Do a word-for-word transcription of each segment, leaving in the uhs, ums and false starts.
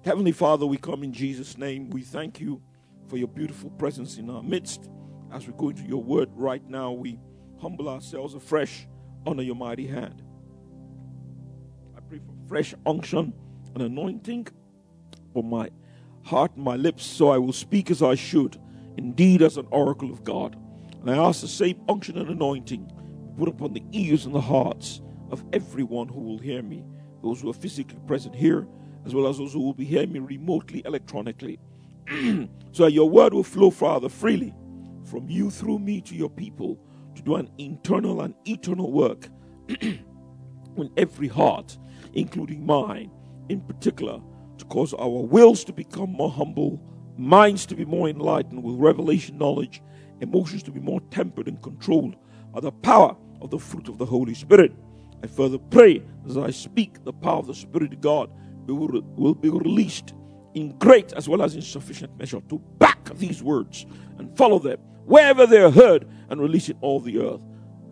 Heavenly Father, we come in Jesus' name. We thank you for your beautiful presence in our midst. As we go into your word right now, we humble ourselves afresh under your mighty hand. I pray for fresh unction and anointing for my heart and my lips, so I will speak as I should, indeed as an oracle of God. And I ask the same unction and anointing put upon the ears and the hearts of everyone who will hear me, those who are physically present here, as well as those who will be hearing me remotely, electronically, so that your word will flow, Father, freely from you through me to your people to do an internal and eternal work in every heart, including mine, in particular, to cause our wills to become more humble, minds to be more enlightened with revelation knowledge, emotions to be more tempered and controlled by the power of the fruit of the Holy Spirit. I further pray as I speak, the power of the Spirit of God will, will be released in great as well as in sufficient measure to back these words and follow them wherever they are heard and release in all the earth.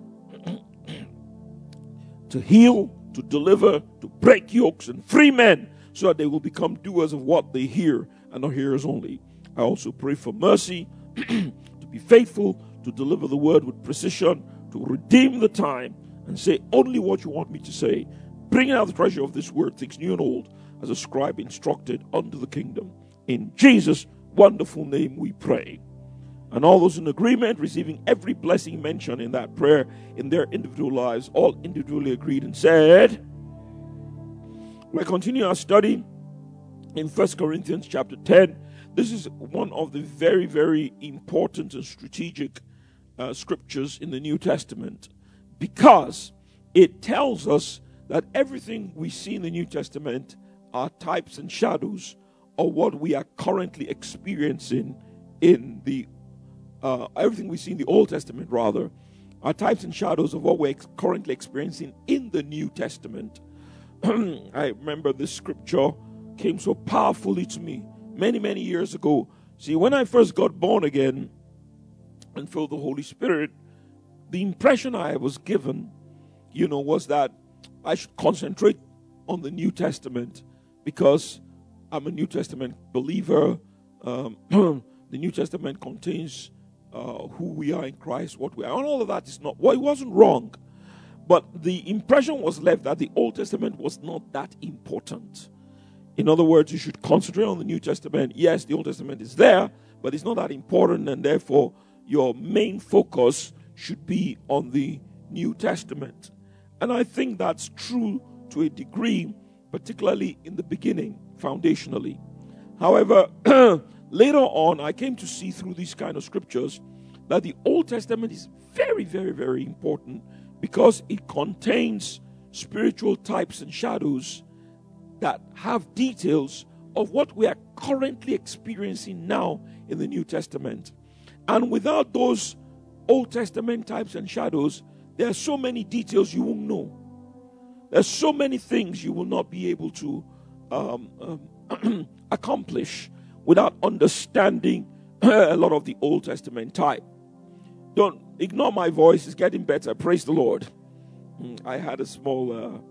To heal, to deliver, to break yokes and free men so that they will become doers of what they hear and not hearers only. I also pray for mercy to be faithful, to deliver the word with precision, to redeem the time and say only what you want me to say, bringing out the treasure of this word, things new and old, as a scribe instructed unto the kingdom. In Jesus' wonderful name we pray. And all those in agreement, receiving every blessing mentioned in that prayer in their individual lives, all individually agreed and said, we'll continue our study in First Corinthians chapter ten. This is one of the very, very important and strategic uh, scriptures in the New Testament, because it tells us that everything we see in the New Testament are types and shadows of what we are currently experiencing in the uh, everything we see in the Old Testament, rather, are types and shadows of what we're ex- currently experiencing in the New Testament. I remember this scripture came so powerfully to me many, many years ago. See, when I first got born again and filled with the Holy Spirit, the impression I was given, you know, was that I should concentrate on the New Testament because I'm a New Testament believer. Um, the New Testament contains uh, who we are in Christ, what we are, and all of that is not, well, it wasn't wrong. But the impression was left that the Old Testament was not that important. In other words, you should concentrate on the New Testament. Yes, the Old Testament is there, but it's not that important, and therefore your main focus should be on the New Testament. And I think that's true to a degree, particularly in the beginning, foundationally. However, later on, I came to see through these kind of scriptures that the Old Testament is very, very, very important because it contains spiritual types and shadows that have details of what we are currently experiencing now in the New Testament. And without those Old Testament types and shadows, there are so many details you won't know. There's so many things you will not be able to um, um, accomplish without understanding a lot of the Old Testament type. Don't ignore my voice. It's getting better. Praise the Lord. I had a small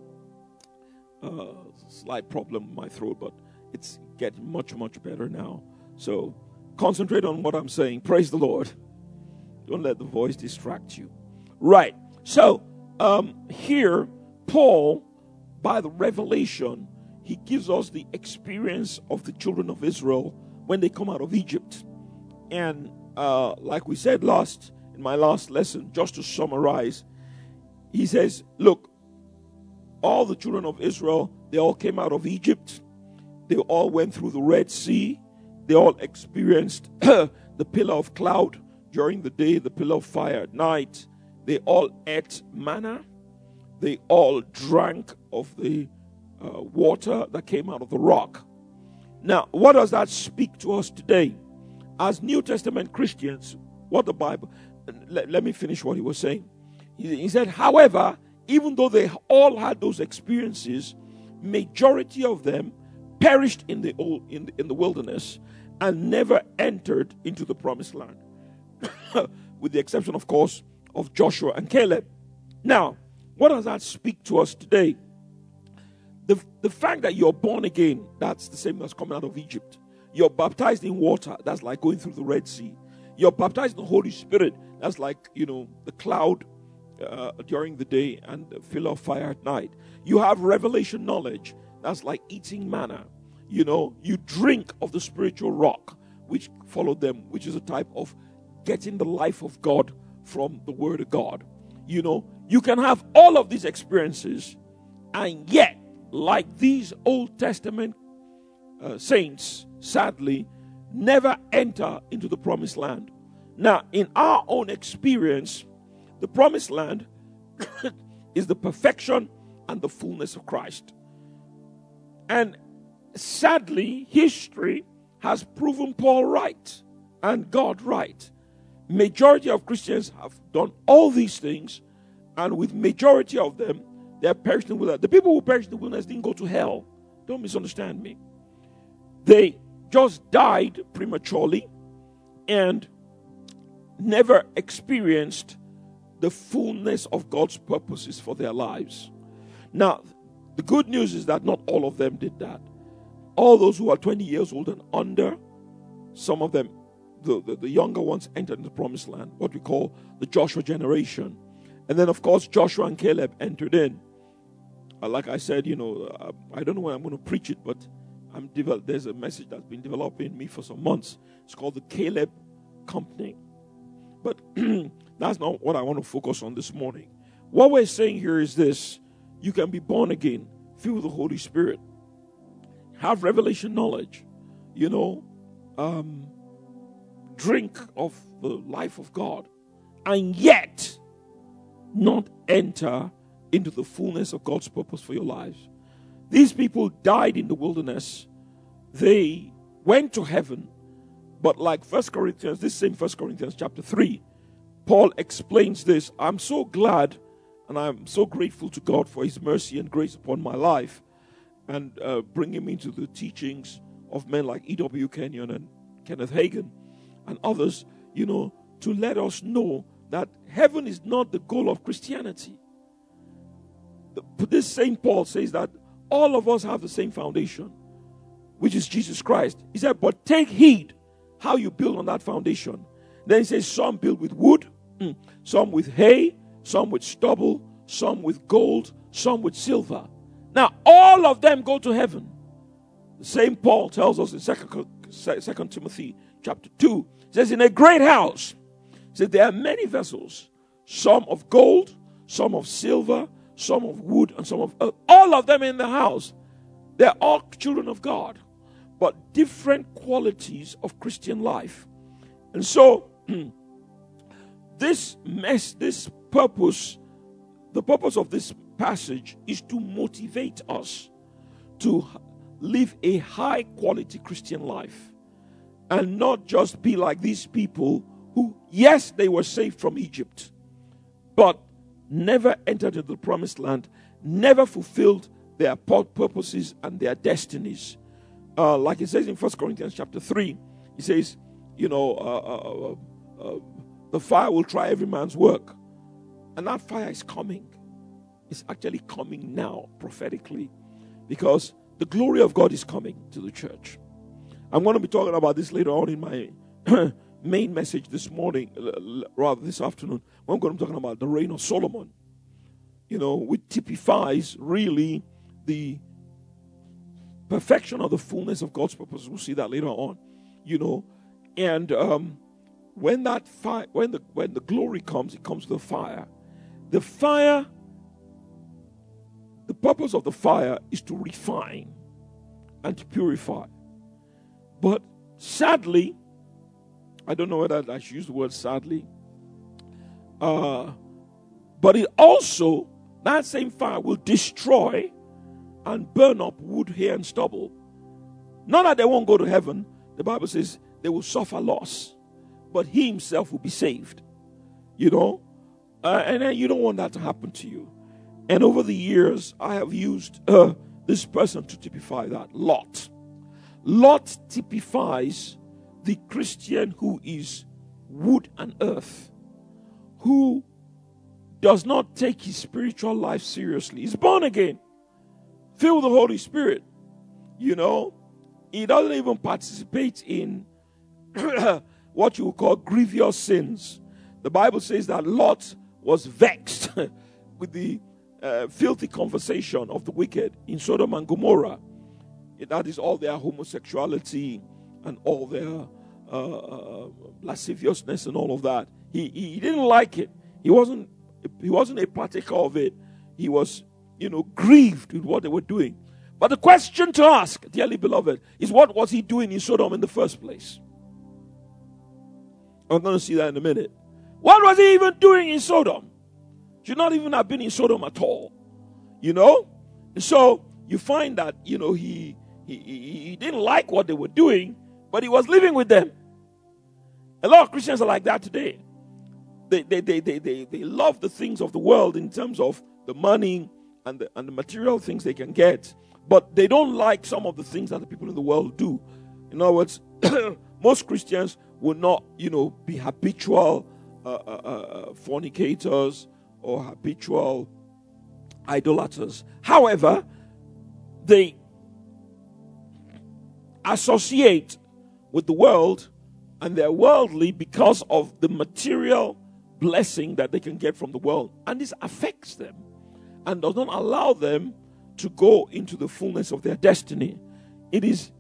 uh, uh, slight problem with my throat, but it's getting much, much better now. So concentrate on what I'm saying. Praise the Lord. Don't let the voice distract you. Right. So um, here, Paul, by the revelation, he gives us the experience of the children of Israel when they come out of Egypt. And uh, like we said last, in my last lesson, just to summarize, he says, look, all the children of Israel, they all came out of Egypt. They all went through the Red Sea. They all experienced the pillar of cloud during the day, the pillar of fire at night. They all ate manna. They all drank of the uh, water that came out of the rock. Now, what does that speak to us today? As New Testament Christians, what the Bible... Let, let me finish what he was saying. He, he said, however, even though they all had those experiences, majority of them perished in the, old, in the, in the wilderness and never entered into the promised land. With the exception, of course, of Joshua and Caleb. Now, what does that speak to us today? The, the fact that you're born again, that's the same as coming out of Egypt. You're baptized in water, that's like going through the Red Sea. You're baptized in the Holy Spirit, that's like, you know, the cloud uh, during the day and the pillar of fire at night. You have revelation knowledge, that's like eating manna. You know, you drink of the spiritual rock, which followed them, which is a type of getting the life of God from the Word of God. You know, you can have all of these experiences, and yet, like these Old Testament uh, saints, sadly, never enter into the promised land. Now, in our own experience, the promised land is the perfection and the fullness of Christ. And sadly, history has proven Paul right and God right. Majority of Christians have done all these things, and with majority of them, they're perishing in the wilderness. The people who perished in the wilderness didn't go to hell. Don't misunderstand me. They just died prematurely and never experienced the fullness of God's purposes for their lives. Now, the good news is that not all of them did that. All those who are twenty years old and under, some of them, the, the, the younger ones, entered into the promised land, what we call the Joshua generation. And then, of course, Joshua and Caleb entered in. Uh, like I said, you know, uh, I don't know when I'm going to preach it, but I'm develop- there's a message that's been developing in me for some months. It's called the Caleb Company. But that's not what I want to focus on this morning. What we're saying here is this: you can be born again, filled with the Holy Spirit, have revelation knowledge, you know, um, drink of the life of God, and yet not enter into the fullness of God's purpose for your lives. These people died in the wilderness. They went to heaven, but like First Corinthians, this same First Corinthians chapter three, Paul explains this. I'm so glad and I'm so grateful to God for his mercy and grace upon my life, and uh, bringing me to the teachings of men like E W Kenyon and Kenneth Hagin and others, you know, to let us know that heaven is not the goal of Christianity. This Saint Paul says that all of us have the same foundation, which is Jesus Christ. He said, but take heed how you build on that foundation. Then he says, some build with wood, some with hay, some with stubble, some with gold, some with silver. Now, all of them go to heaven. The same Paul tells us in Second Timothy chapter two. He says, in a great house, he said, there are many vessels, some of gold, some of silver, some of wood, and some of earth. All of them in the house. They're all children of God, but different qualities of Christian life. And so, this mess, this purpose, the purpose of this passage is to motivate us to live a high quality Christian life and not just be like these people who, yes, they were saved from Egypt, but never entered into the promised land, never fulfilled their purposes and their destinies. Uh, like it says in First Corinthians chapter three, he says, you know, uh, uh, uh, the fire will try every man's work. And that fire is coming. It's actually coming now, prophetically, because the glory of God is coming to the church. I'm going to be talking about this later on in my main message this morning, rather this afternoon. I'm going to be talking about the reign of Solomon, you know, which typifies really the perfection of the fullness of God's purpose. We'll see that later on, you know. And um, when that fire, when the when the glory comes, it comes with the fire. The fire, the purpose of the fire is to refine and to purify. But sadly, I don't know whether I should use the word sadly, uh, but it also, that same fire will destroy and burn up wood, hay, and stubble. Not that they won't go to heaven. The Bible says they will suffer loss, but he himself will be saved. You know? Uh, and then you don't want that to happen to you. And over the years, I have used uh, this person to typify that. Lot. Lot typifies the Christian who is wood and earth, who does not take his spiritual life seriously. He's born again, filled with the Holy Spirit, you know, he doesn't even participate in what you would call grievous sins. The Bible says that Lot was vexed with the uh, filthy conversation of the wicked in Sodom and Gomorrah. That is all their homosexuality and all their uh, uh, lasciviousness and all of that. He, he he didn't like it. He wasn't he wasn't a partaker of it. He was, you know, grieved with what they were doing. But the question to ask, dearly beloved, is what was he doing in Sodom in the first place? I'm going to see that in a minute. What was he even doing in Sodom? Should not even have been in Sodom at all. You know? And so you find that, you know, he, he, he didn't like what they were doing, but he was living with them. A lot of Christians are like that today. They, they, they, they, they, they love the things of the world in terms of the money and the, and the material things they can get. But they don't like some of the things that the people in the world do. In other words, most Christians will not, you know, be habitual uh, uh, uh, fornicators or habitual idolaters. However, they associate with the world and they're worldly because of the material blessing that they can get from the world. And this affects them and does not allow them to go into the fullness of their destiny. It is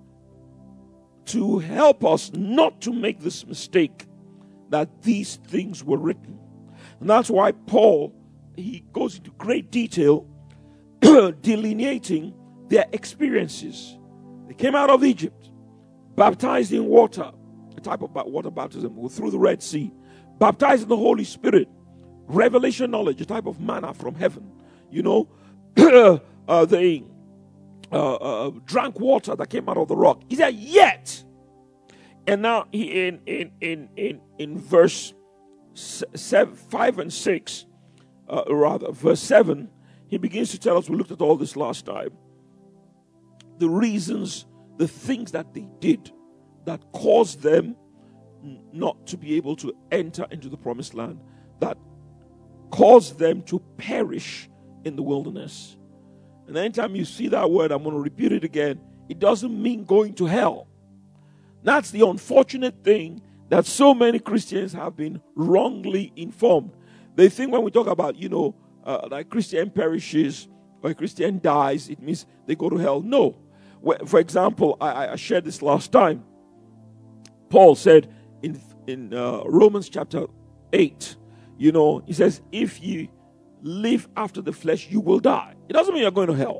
to help us not to make this mistake that these things were written. And that's why Paul, he goes into great detail delineating their experiences. They came out of Egypt, baptized in water, a type of water baptism through the Red Sea, baptized in the Holy Spirit, revelation knowledge, a type of manna from heaven. You know, uh, they uh, uh, drank water that came out of the rock. He said, yet. And now he, in, in, in, in, in verse seven, five and six, uh, rather, verse seven, he begins to tell us, we looked at all this last time, the reasons, the things that they did that caused them not to be able to enter into the promised land, that caused them to perish in the wilderness. And anytime you see that word, I'm going to repeat it again, it doesn't mean going to hell. That's the unfortunate thing that so many Christians have been wrongly informed. They think when we talk about, you know, uh, like Christian perishes or a Christian dies, it means they go to hell. No. For example, I, I shared this last time. Paul said in, in uh, Romans chapter eight, you know, he says, if you live after the flesh, you will die. It doesn't mean you're going to hell.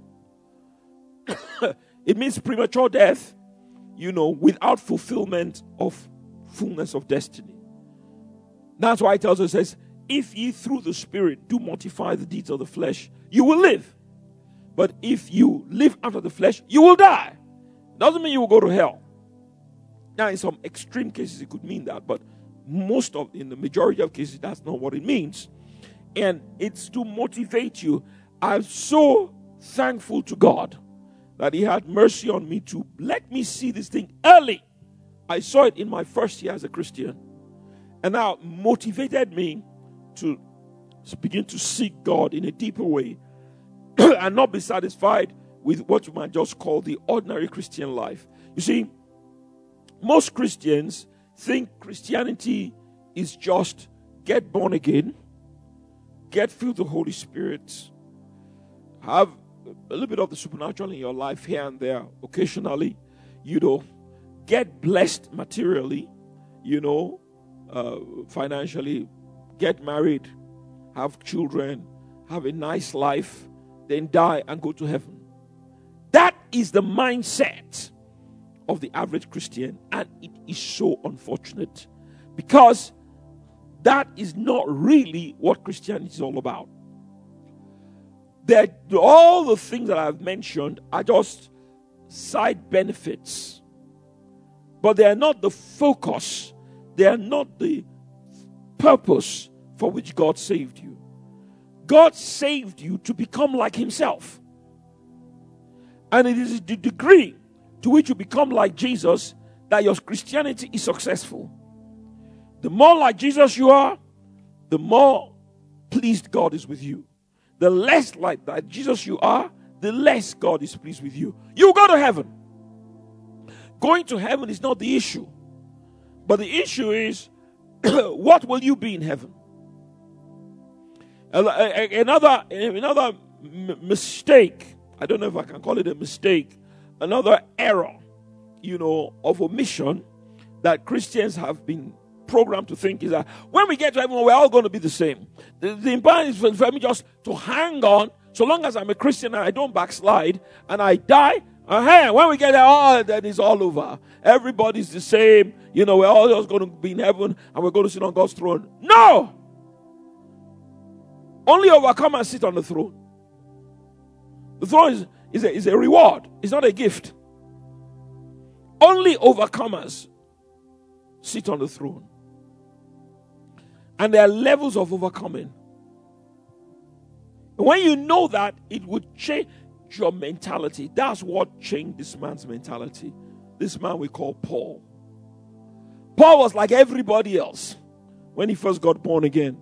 It means premature death, you know, without fulfillment of fullness of destiny. That's why it tells us, it says, if ye through the Spirit do mortify the deeds of the flesh, you will live. But if you live after the flesh, you will die. Doesn't mean you will go to hell. Now, in some extreme cases, it could mean that, but most of, in the majority of cases, that's not what it means. And it's to motivate you. I'm so thankful to God that He had mercy on me to let me see this thing early. I saw it in my first year as a Christian. And now motivated me to begin to seek God in a deeper way and not be satisfied with what you might just call the ordinary Christian life. You see, most Christians think Christianity is just get born again, get filled with the Holy Spirit, have a little bit of the supernatural in your life here and there occasionally, you know, get blessed materially, you know, uh, financially, get married, have children, have a nice life, then die and go to heaven. That is the mindset of the average Christian, and it is so unfortunate because that is not really what Christianity is all about. That all the things that I've mentioned are just side benefits, but they are not the focus. They are not the purpose for which God saved you. God saved you to become like Himself. And it is the degree to which you become like Jesus that your Christianity is successful. The more like Jesus you are, the more pleased God is with you. The less like that Jesus you are, the less God is pleased with you. You go to heaven. Going to heaven is not the issue. But the issue is, what will you be in heaven? Another, another mistake, I don't know if I can call it a mistake, another error, you know, of omission that Christians have been programmed to think is that when we get to heaven, we're all going to be the same. The, the important is for, for me just to hang on, so long as I'm a Christian and I don't backslide, and I die, uh, hey, when we get there, oh, then it's all over. Everybody's the same. You know, we're all just going to be in heaven and we're going to sit on God's throne. No! Only overcomers sit on the throne. The throne is, is, a, is a reward. It's not a gift. Only overcomers sit on the throne. And there are levels of overcoming. When you know that, it would change your mentality. That's what changed this man's mentality. This man we call Paul. Paul was like everybody else when he first got born again.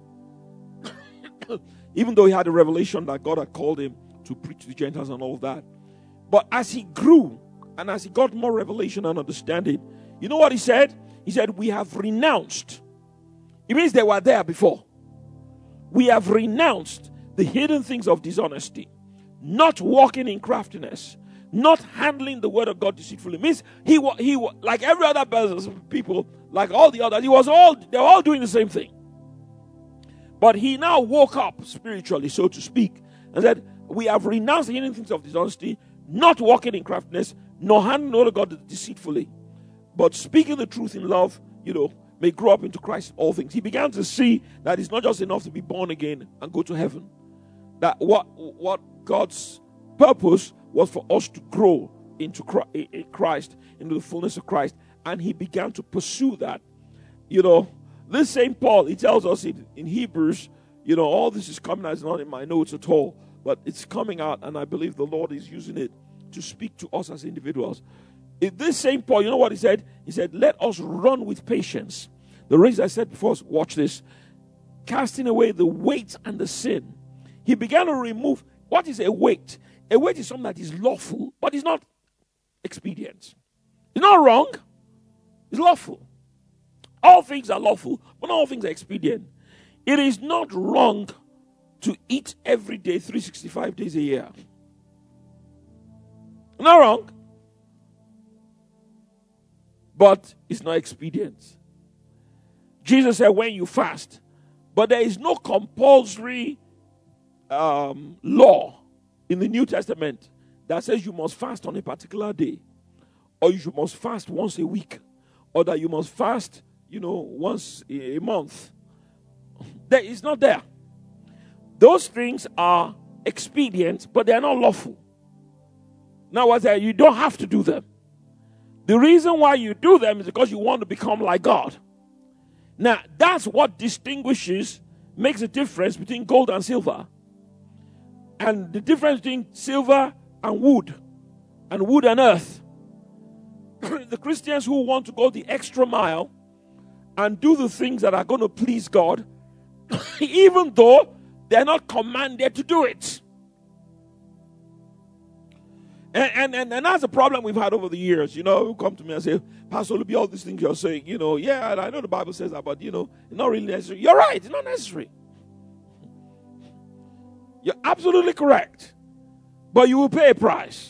Even though he had a revelation that God had called him to preach to the Gentiles and all that. But as he grew and as he got more revelation and understanding, you know what he said? He said, we have renounced. It means they were there before. We have renounced the hidden things of dishonesty, not walking in craftiness, not handling the word of God deceitfully. It means he was, he was like every other person, people, like all the others, he was all, they were all doing the same thing. But he now woke up spiritually, so to speak, and said, we have renounced the hidden things of dishonesty, not walking in craftiness, nor handling the word of God deceitfully, but speaking the truth in love, you know, may grow up into Christ all things. He began to see that it's not just enough to be born again and go to heaven. That what, what God's purpose was for us to grow into Christ, into the fullness of Christ. And he began to pursue that. You know, this same Paul, he tells us in, in Hebrews, you know, all this is coming out, it's not in my notes at all, but it's coming out, and I believe the Lord is using it to speak to us as individuals. In this same Paul, you know what he said? He said, let us run with patience. The reason I said before, watch this, casting away the weight and the sin. He began to remove, what is a weight? A weight is something that is lawful, but it's not expedient. It's not wrong. It's lawful. All things are lawful, but not all things are expedient. It is not wrong to eat every day, three hundred sixty-five days a year. Not wrong. But it's not expedient. Jesus said, when you fast, but there is no compulsory um, law in the New Testament that says you must fast on a particular day, or you must fast once a week, or that you must fast, you know, once a month. There is not there. Those things are expedient, but they are not lawful. Now, what's that? You don't have to do them. The reason why you do them is because you want to become like God. Now, that's what distinguishes, makes a difference between gold and silver. And the difference between silver and wood, and wood and earth. The Christians who want to go the extra mile and do the things that are going to please God, even though they're not commanded to do it. And, and, and, and that's a problem we've had over the years. You know, who come to me and say, Pastor Olubi, all these things you're saying, you know, yeah, I know the Bible says that, but, you know, it's not really necessary. You're right, it's not necessary. You're absolutely correct. But you will pay a price.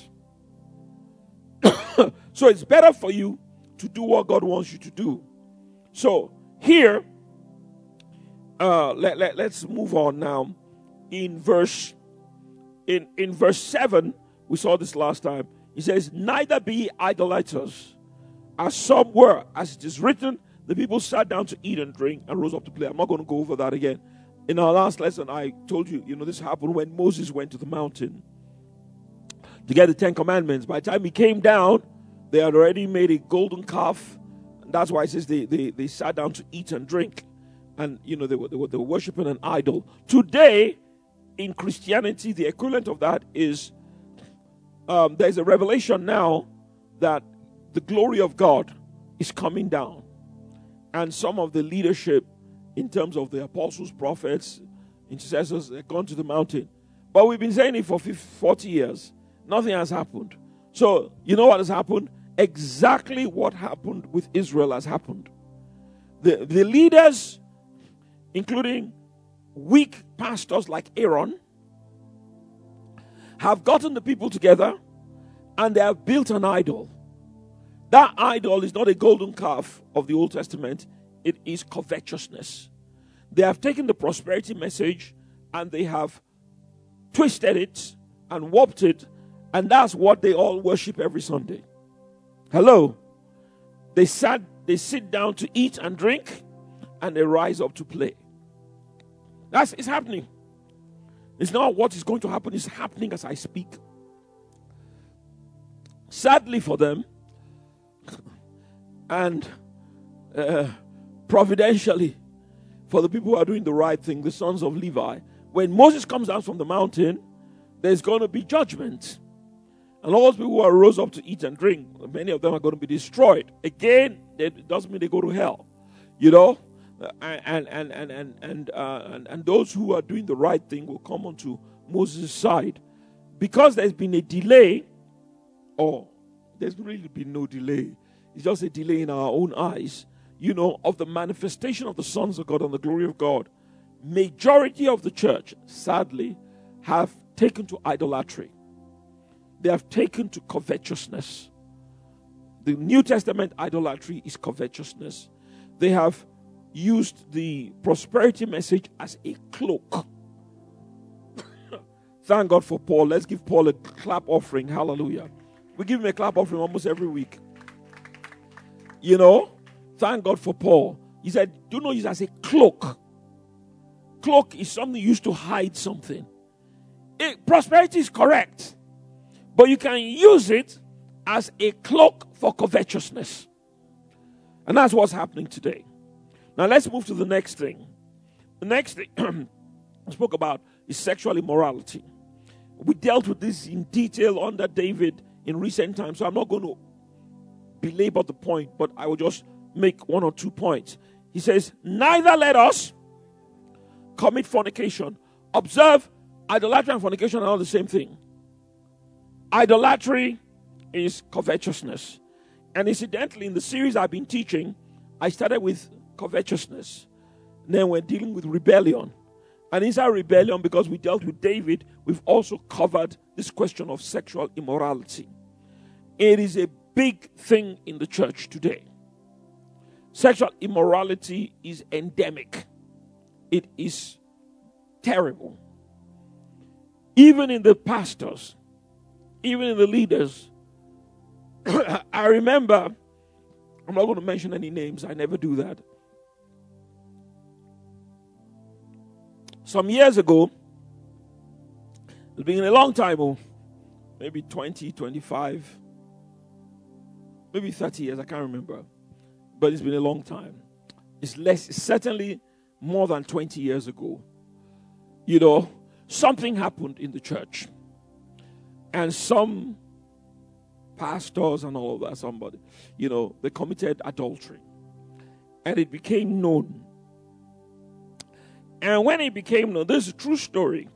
So it's better for you to do what God wants you to do. So here, uh, let, let, let's move on now. In verse, in, in verse seven, we saw this last time. He says, neither be ye idolaters, as some were. As it is written, the people sat down to eat and drink and rose up to play. I'm not going to go over that again. In our last lesson, I told you, you know, this happened when Moses went to the mountain to get the Ten Commandments. By the time he came down, they had already made a golden calf. And that's why it says they, they, they sat down to eat and drink. And, you know, they were, they were, they were worshiping an idol. Today, in Christianity, the equivalent of that is um, there's a revelation now that the glory of God is coming down. And some of the leadership, in terms of the apostles, prophets, intercessors, they've gone to the mountain. But we've been saying it for forty years. Nothing has happened. So, you know what has happened? Exactly what happened with Israel has happened. The, the leaders, including weak pastors like Aaron, have gotten the people together and they have built an idol. That idol is not a golden calf of the Old Testament. It is covetousness. They have taken the prosperity message and they have twisted it and warped it, and that's what they all worship every Sunday. Hello? They sat, they sit down to eat and drink, and they rise up to play. That's it's happening. It's not what is going to happen, it's happening as I speak. Sadly for them, and uh, providentially for the people who are doing the right thing, the sons of Levi, when Moses comes down from the mountain, there's going to be judgment. And all those people who are rose up to eat and drink, many of them are going to be destroyed. Again, it doesn't mean they go to hell. You know? And and and and and, uh, and and those who are doing the right thing will come onto Moses' side. Because there's been a delay, or there's really been no delay. It's just a delay in our own eyes, you know, of the manifestation of the sons of God and the glory of God. Majority of the church, sadly, have taken to idolatry. They have taken to covetousness. The New Testament idolatry is covetousness. They have used the prosperity message as a cloak. Thank God for Paul. Let's give Paul a clap offering. Hallelujah. We give him a clap offering almost every week. You know, thank God for Paul. He said, do not use it as a cloak. Cloak is something used to hide something. It, prosperity is correct, but you can use it as a cloak for covetousness. And that's what's happening today. Now let's move to the next thing. The next thing I spoke about is sexual immorality. We dealt with this in detail under David in recent times, so I'm not going to belabor the point, but I will just make one or two points. He says, neither let us commit fornication. Observe, idolatry and fornication are not the same thing. Idolatry is covetousness. And incidentally, in the series I've been teaching, I started with covetousness. Then we're dealing with rebellion. And inside rebellion, because we dealt with David, we've also covered this question of sexual immorality. It is a big thing in the church today. Sexual immorality is endemic. It is terrible. Even in the pastors, even in the leaders. I remember, I'm not going to mention any names, I never do that. Some years ago, it's been a long time, oh, maybe twenty, twenty-five, maybe thirty years, I can't remember. But it's been a long time. It's less, it's certainly more than twenty years ago. You know, something happened in the church. And some pastors and all of that, somebody, you know, they committed adultery. And it became known. And when it became known, this is a true story.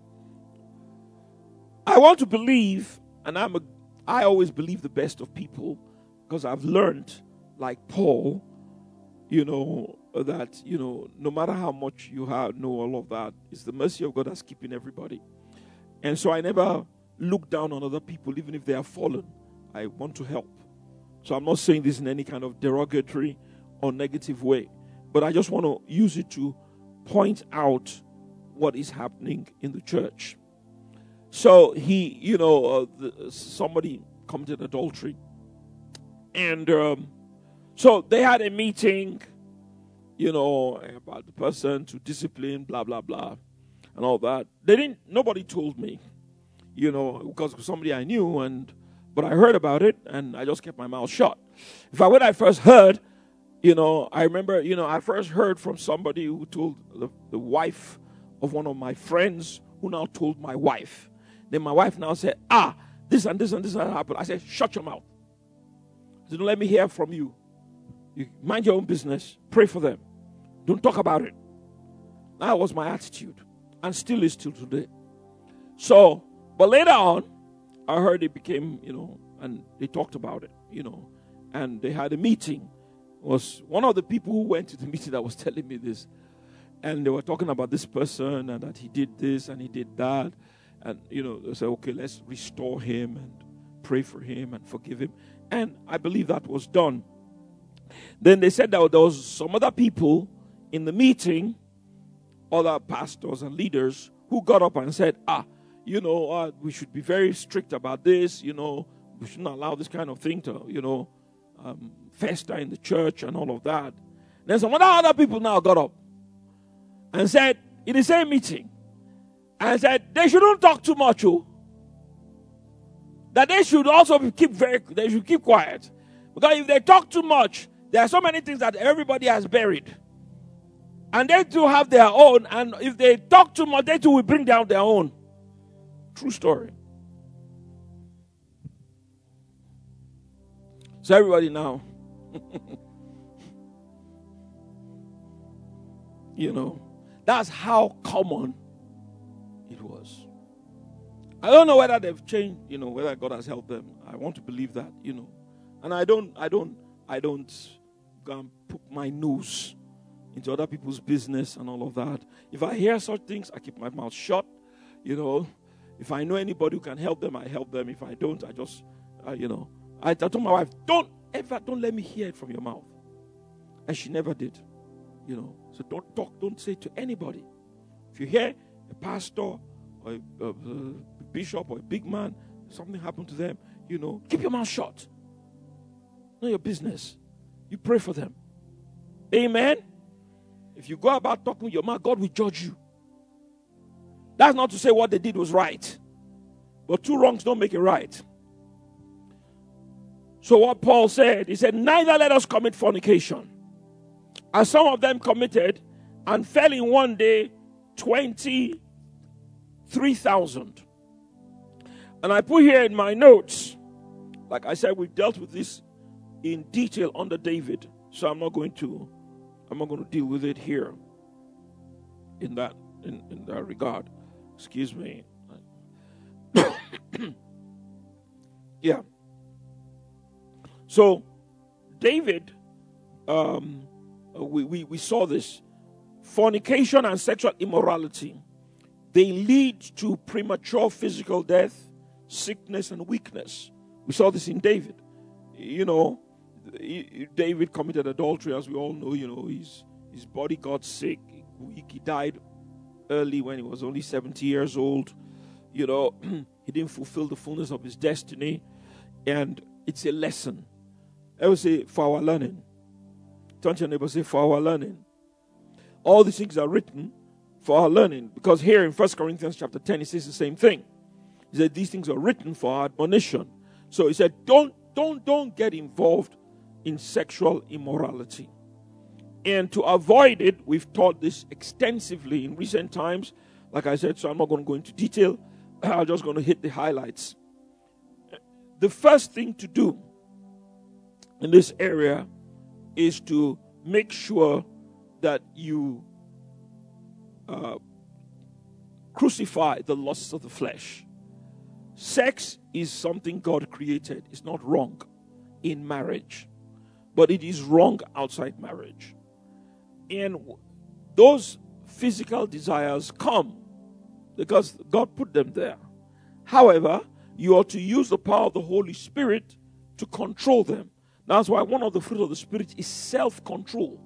I want to believe, and I'm a, I always believe the best of people, because I've learned, like Paul, you know, that, you know, no matter how much you have, know all of that, it's the mercy of God that's keeping everybody. And so I never look down on other people, even if they have fallen. I want to help. So I'm not saying this in any kind of derogatory or negative way, but I just want to use it to point out what is happening in the church. So he, you know, uh, the, somebody committed adultery. And um, so they had a meeting, you know, about the person to discipline, blah, blah, blah, and all that. They didn't, nobody told me, you know, because somebody I knew, and but I heard about it, and I just kept my mouth shut. In fact, when I first heard, you know, I remember, you know, I first heard from somebody who told the, the wife of one of my friends, who now told my wife. Then my wife now said, ah, this and this and this happened. I said, shut your mouth. I said, don't let me hear from you. You mind your own business. Pray for them. Don't talk about it. That was my attitude. And still is till today. So, but later on, I heard it became, you know, and they talked about it, you know, and they had a meeting. It was one of the people who went to the meeting that was telling me this. And they were talking about this person and that he did this and he did that. And, you know, they said, okay, let's restore him and pray for him and forgive him. And I believe that was done. Then they said that there was some other people in the meeting, other pastors and leaders, who got up and said, ah, you know, uh, we should be very strict about this. You know, we shouldn't allow this kind of thing to, you know, um, fester in the church and all of that. Then some other, other people now got up and said, in the same meeting, and said, they shouldn't talk too much, oh. That they should also keep very, they should keep quiet. Because if they talk too much, there are so many things that everybody has buried. And they too have their own. And if they talk too much, they too will bring down their own. True story. So everybody now, you know, that's how common it was. I don't know whether they've changed, you know, whether God has helped them. I want to believe that, you know. And I don't, I don't, I don't go and put my nose into other people's business and all of that. If I hear such things, I keep my mouth shut, you know. If I know anybody who can help them, I help them. If I don't, I just, uh, you know. I, I told my wife, don't ever, don't let me hear it from your mouth. And she never did, you know. So don't talk, don't say to anybody. If you hear a pastor or a, a, a bishop or a big man, something happened to them, you know, keep your mouth shut. Not your business. You pray for them. Amen. If you go about talking with your mouth, God will judge you. That's not to say what they did was right. But two wrongs don't make it right. So what Paul said, he said, neither let us commit fornication, as some of them committed, and fell in one day twenty-three thousand. And I put here in my notes, like I said, we dealt with this in detail under David. So I'm not going to, I'm not going to deal with it here in that, in, in that regard. Excuse me. Yeah. So, David, um, we, we, we saw this. Fornication and sexual immorality, they lead to premature physical death, sickness, and weakness. We saw this in David. You know, David committed adultery, as we all know. You know, his, his body got sick, weak. He died early when he was only seventy years old. You know, he didn't fulfill the fullness of his destiny. And it's a lesson. I would say, for our learning. Turn to your neighbor, say, for our learning. All these things are written for our learning. Because here in First Corinthians chapter ten, it says the same thing. He said, these things are written for our admonition. So he said, don't, don't, don't get involved in sexual immorality. And to avoid it, we've taught this extensively in recent times. Like I said, so I'm not going to go into detail. I'm just going to hit the highlights. The first thing to do in this area is to make sure that you uh, crucify the lusts of the flesh. Sex is something God created. It's not wrong in marriage, but it is wrong outside marriage. And those physical desires come because God put them there. However, you are to use the power of the Holy Spirit to control them. That's why one of the fruit of the Spirit is self-control.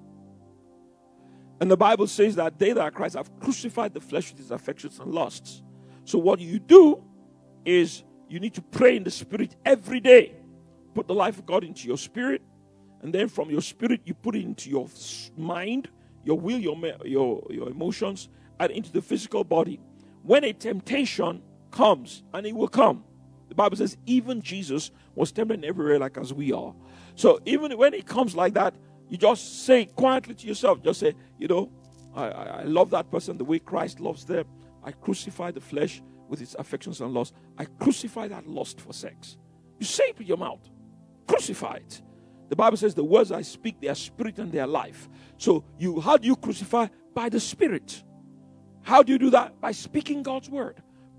And the Bible says that they that are Christ have crucified the flesh with its affections and lusts. So what you do is you need to pray in the Spirit every day. Put the life of God into your spirit. And then from your spirit, you put it into your mind, your will, your, your, your emotions, and into the physical body. When a temptation comes, and it will come, the Bible says even Jesus was tempted everywhere like as we are. So even when it comes like that, you just say quietly to yourself, just say, you know, I, I, I love that person the way Christ loves them. I crucify the flesh with its affections and lusts. I crucify that lust for sex. You say it with your mouth. Crucify it. The Bible says the words I speak, they are spirit and they are life. So you, how do you crucify? By the Spirit. How do you do that? By speaking God's word.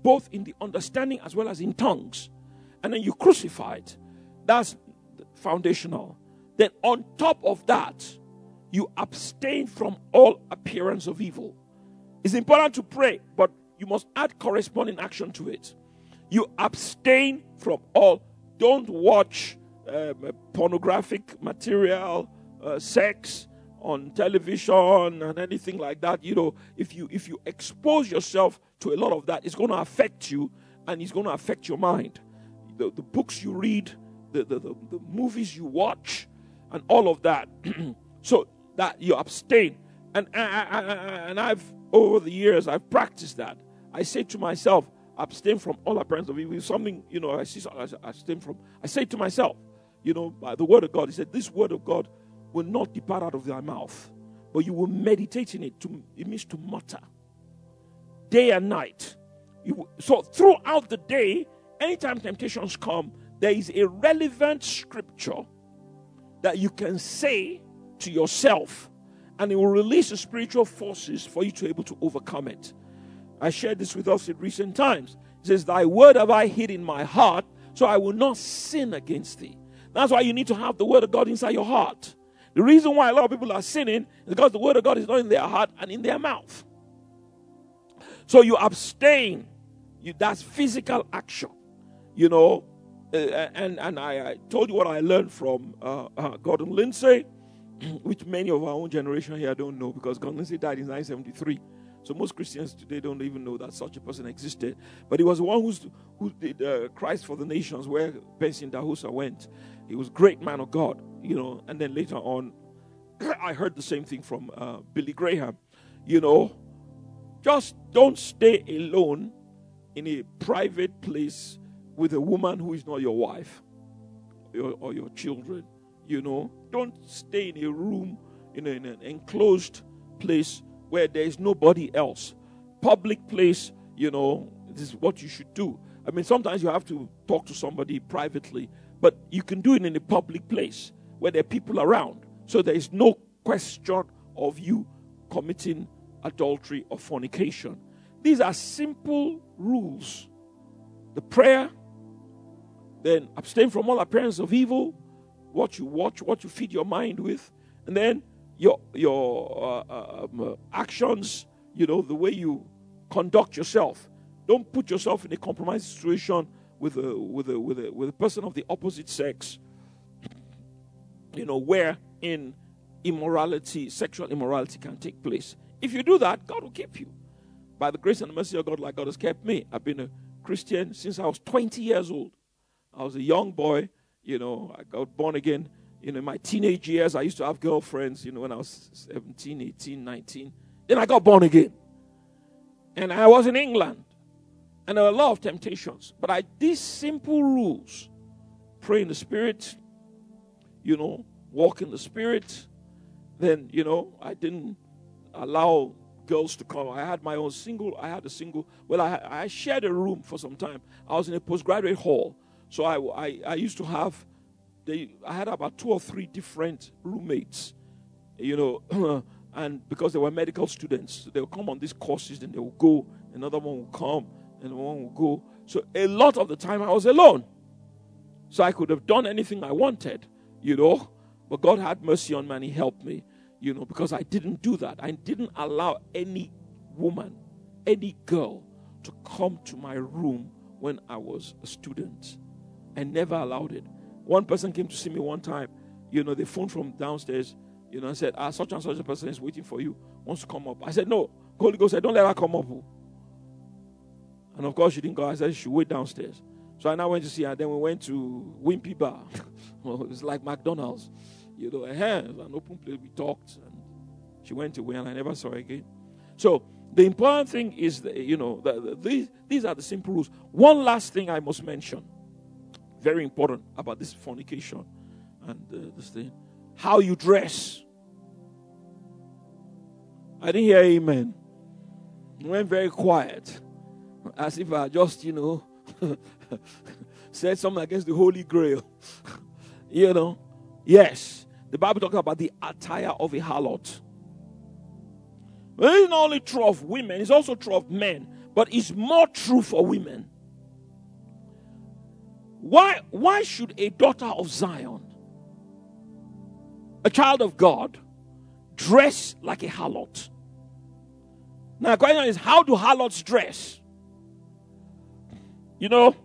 both in the understanding as well as in tongues. And then you crucify it. That's foundational. Then on top of that, you abstain from all appearance of evil. It's important to pray, but you must add corresponding action to it. You abstain from all. Don't watch um, pornographic material, uh, sex on television and anything like that. You know, if you if you expose yourself to a lot of that, it's going to affect you and it's going to affect your mind. The, the books you read, the, the, the, the movies you watch, and all of that. So that you abstain. And, I, I, I, and I've, over the years, I've practiced that. I say to myself, abstain from all appearance of evil. Something, you know, I see something, I abstain from. I say to myself, you know, by the word of God, he said, this word of God will not depart out of thy mouth, but you will meditate in it. To, it means to mutter. Day and night. You, so throughout the day, anytime temptations come, there is a relevant scripture that you can say to yourself, and it will release the spiritual forces for you to be able to overcome it. I shared this with us in recent times. It says, thy word have I hid in my heart, so I will not sin against thee. That's why you need to have the word of God inside your heart. The reason why a lot of people are sinning is because the word of God is not in their heart and in their mouth. So you abstain. You, that's physical action. You know, uh, and, and I, I told you what I learned from uh, uh, Gordon Lindsay, which many of our own generation here don't know, because Gordon Lindsay died in nineteen seventy-three. So most Christians today don't even know that such a person existed. But he was the one who's, who did uh, Christ for the Nations, where Benson Dahusa went. He was a great man of God, you know. And then later on, I heard the same thing from uh, Billy Graham. You know, just don't stay alone in a private place with a woman who is not your wife or, or your children. You know, don't stay in a room, in, a, in an enclosed place where there is nobody else. Public place, you know, this is what you should do. I mean, sometimes you have to talk to somebody privately, but you can do it in a public place where there are people around. So there is no question of you committing adultery or fornication. These are simple rules. The prayer, then abstain from all appearance of evil, what you watch, what you feed your mind with, and then your your uh, um, uh, actions, you know, the way you conduct yourself. Don't put yourself in a compromised situation with a with a with a with a person of the opposite sex, you know, where in immorality, sexual immorality can take place. If you do that, God will keep you. By the grace and the mercy of God, like God has kept me. I've been a Christian since I was twenty years old. I was a young boy, you know, I got born again. You know, in my teenage years, I used to have girlfriends, you know, when I was seventeen, eighteen, nineteen. Then I got born again. And I was in England. And there were a lot of temptations. But I these simple rules. Pray in the Spirit, you know, walk in the Spirit. Then, you know, I didn't allow girls to come. I had my own single. I had a single. Well, I, I shared a room for some time. I was in a postgraduate hall. So I, I, I used to have, they, I had about two or three different roommates, you know, and because they were medical students, they would come on these courses, then they would go, another one would come, and one would go. So a lot of the time I was alone. So I could have done anything I wanted, you know, but God had mercy on me and He helped me, you know, because I didn't do that. I didn't allow any woman, any girl to come to my room when I was a student. I never allowed it. One person came to see me one time. You know, they phoned from downstairs, you know, and said, ah, such and such a person is waiting for you, wants to come up. I said, no. Holy Ghost said, don't let her come up. And of course, she didn't go. I said, she should wait downstairs. So I now went to see her. Then we went to Wimpy Bar. Well, it was like McDonald's. You know, it was an open place. We talked. And she went away, and I never saw her again. So the important thing is, that, you know, the, the, these, these are the simple rules. One last thing I must mention. Very important about this fornication and uh, this thing. How you dress. I didn't hear amen. It went very quiet. As if I just, you know, said something against the Holy Grail. You know. Yes. The Bible talks about the attire of a harlot. But it's not only true of women, it's also true of men. but it's more true for women. Why, why should a daughter of Zion, a child of God, dress like a harlot? Now, the question is, how do harlots dress? You know,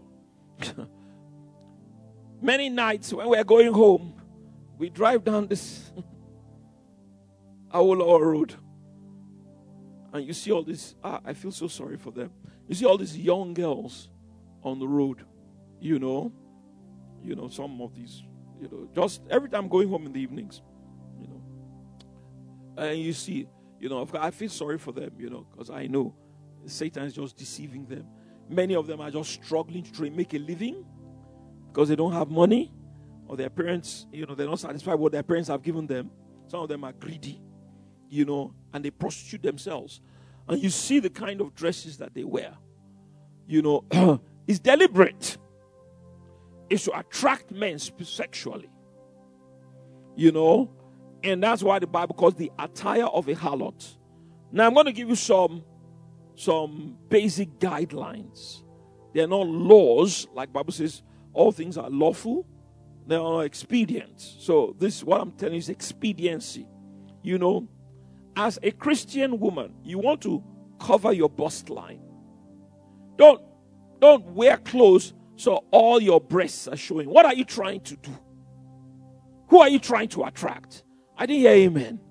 many nights when we're going home, we drive down this Awolowo Road, and you see all this. Ah, I feel so sorry for them. You see all these young girls on the road. You know, you know some of these. You know, just every time I'm going home in the evenings, you know, and you see, you know, I feel sorry for them. You know, because I know Satan is just deceiving them. Many of them are just struggling to try and make a living because they don't have money, or their parents, you know, they're not satisfied with what their parents have given them. Some of them are greedy, you know, and they prostitute themselves. And you see the kind of dresses that they wear. You know, it's deliberate. It's to attract men sexually. You know, and that's why the Bible calls the attire of a harlot. Now, I'm going to give you some some basic guidelines. They are not laws, like the Bible says, all things are lawful. They are not expedient. So this, what I'm telling you, is expediency. You know, as a Christian woman, you want to cover your bust line. Don't, don't wear clothes so all your breasts are showing. What are you trying to do? Who are you trying to attract? I didn't hear amen.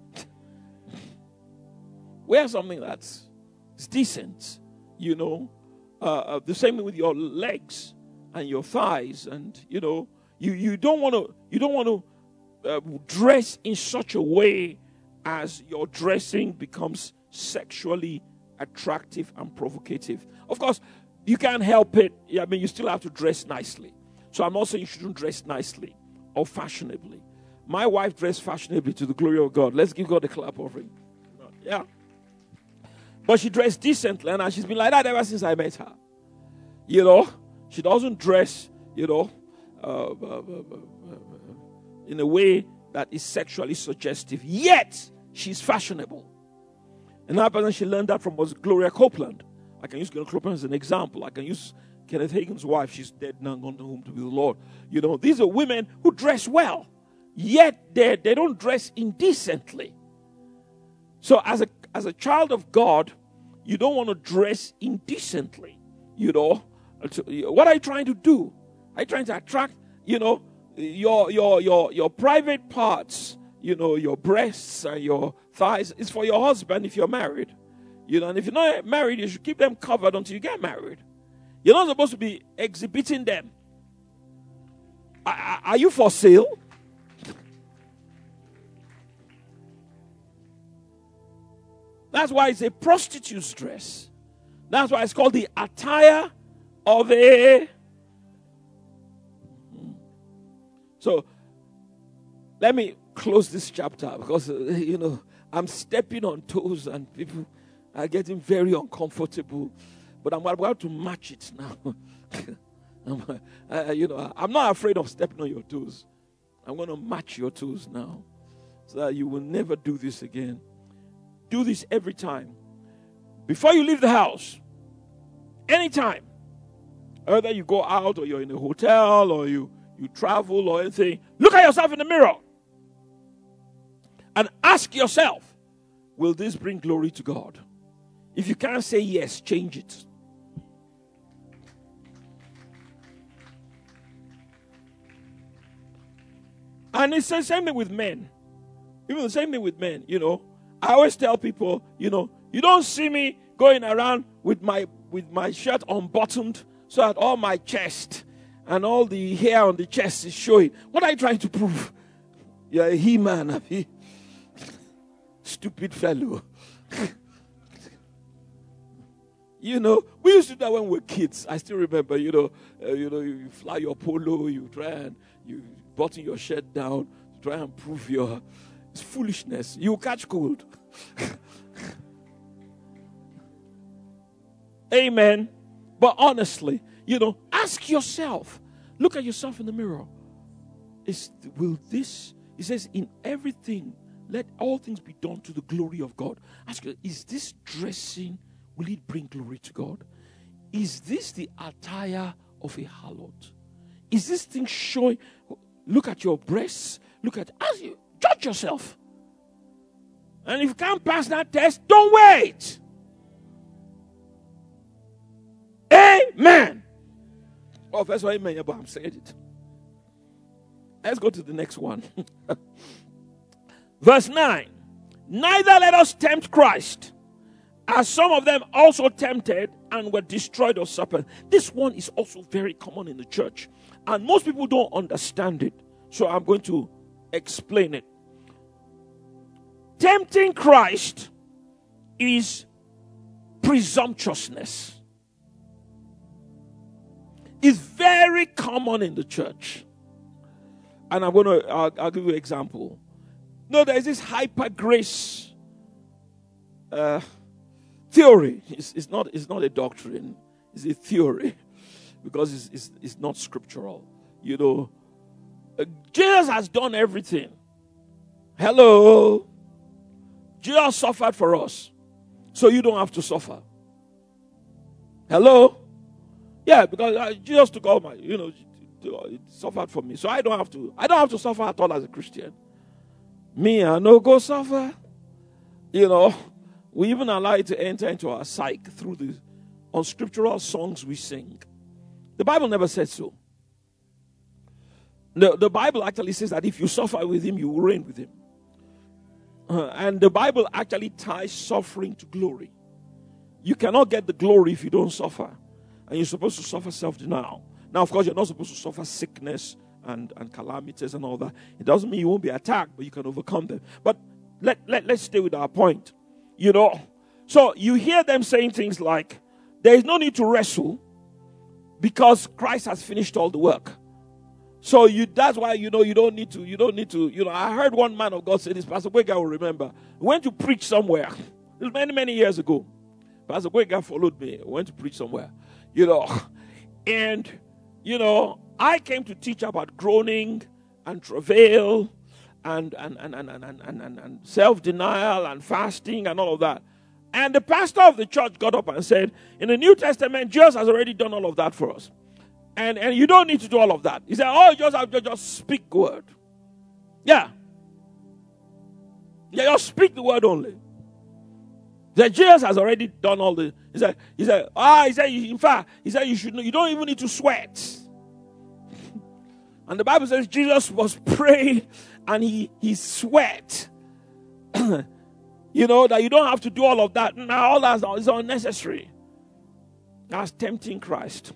Wear something that's it's decent, you know. Uh, uh, the same with your legs and your thighs, and you know, you, you don't want to you don't want to uh, dress in such a way as your dressing becomes sexually attractive and provocative. Of course, you can't help it. I mean, you still have to dress nicely. So I'm not saying you shouldn't dress nicely or fashionably. My wife dressed fashionably to the glory of God. Let's give God a clap offering. Yeah. But she dressed decently, and she's been like that ever since I met her. You know, she doesn't dress, you know, uh, uh, uh, uh, in a way that is sexually suggestive. Yet, she's fashionable. And that person, she learned that from was Gloria Copeland. I can use Gloria Copeland as an example. I can use Kenneth Hagin's wife. She's dead now, gone home to be the Lord. You know, these are women who dress well. Yet, they, they don't dress indecently. So, as a, as a child of God, you don't want to dress indecently, you know. What are you trying to do? Are you trying to attract, you know, your your your your private parts, you know, your breasts and your thighs? It's for your husband if you're married, you know. And if you're not married, you should keep them covered until you get married. You're not supposed to be exhibiting them. Are, are you for sale? That's why it's a prostitute's dress. That's why it's called the attire of a... So, let me close this chapter because, uh, you know, I'm stepping on toes and people are getting very uncomfortable. But I'm about to match it now. I'm, uh, you know, I'm not afraid of stepping on your toes. I'm going to match your toes now so that you will never do this again. Do this every time. Before you leave the house, anytime, whether you go out or you're in a hotel or you, you travel or anything, look at yourself in the mirror and ask yourself, will this bring glory to God? If you can't say yes, change it. And it's the same thing with men. Even the same thing with men, you know. I always tell people, you know, you don't see me going around with my with my shirt unbuttoned so that all my chest and all the hair on the chest is showing. What are you trying to prove? You're a he-man, he stupid fellow. You know, we used to do that when we were kids. I still remember, you know, uh, you know, you fly your polo, you try and you button your shirt down to try and prove your... It's foolishness. You catch cold. Amen. But honestly, you know, ask yourself. Look at yourself in the mirror. Is will this? It says, in everything, let all things be done to the glory of God. Ask you, is this dressing will it bring glory to God? Is this the attire of a harlot? Is this thing showing? Look at your breasts. Look at, as you judge yourself. And if you can't pass that test, don't wait. Amen. Oh, first of all, amen, but I'm saying it. Let's go to the next one. Verse nine. Neither let us tempt Christ, as some of them also tempted and were destroyed of serpents. This one is also very common in the church. And most people don't understand it. So I'm going to explain it. Tempting Christ is presumptuousness. It's very common in the church. And I'm going to, I'll, I'll give you an example. No, there's this hyper grace uh, theory. It's, it's, not, it's not a doctrine. It's a theory. Because it's, it's, it's not scriptural. You know, uh, Jesus has done everything. Hello. Jesus suffered for us. So you don't have to suffer. Hello. Yeah, because uh, Jesus took all my, you know, suffered for me. So I don't have to, I don't have to suffer at all as a Christian. Me, I no go suffer. You know, we even allow it to enter into our psyche through the unscriptural songs we sing. The Bible never said so. The, the Bible actually says that if you suffer with him, you will reign with him. Uh, and the Bible actually ties suffering to glory. You cannot get the glory if you don't suffer. And you're supposed to suffer self-denial. Now, of course, you're not supposed to suffer sickness and, and calamities and all that. It doesn't mean you won't be attacked, but you can overcome them. But let, let, let's stay with our point. You know, so you hear them saying things like, there is no need to wrestle because Christ has finished all the work. So you that's why, you know, you don't need to, you don't need to, you know, I heard one man of God say this, Pastor Gwega will remember. He went to preach somewhere. It was many, many years ago. Pastor Gwega followed me. I went to preach somewhere. You know, and, you know, I came to teach about groaning and travail and, and, and, and, and, and, and, and self-denial and fasting and all of that. And the pastor of the church got up and said, in the New Testament, Jesus has already done all of that for us. And, and you don't need to do all of that. He said, oh, you just have to just speak word. Yeah. Yeah, just speak the word only. He said, Jesus has already done all the, he said, he said, ah, he said, in fact, he said, you should know, you don't even need to sweat. And the Bible says Jesus was praying and he, he sweat. You know, that you don't have to do all of that. Now, all that is unnecessary. That's tempting Christ.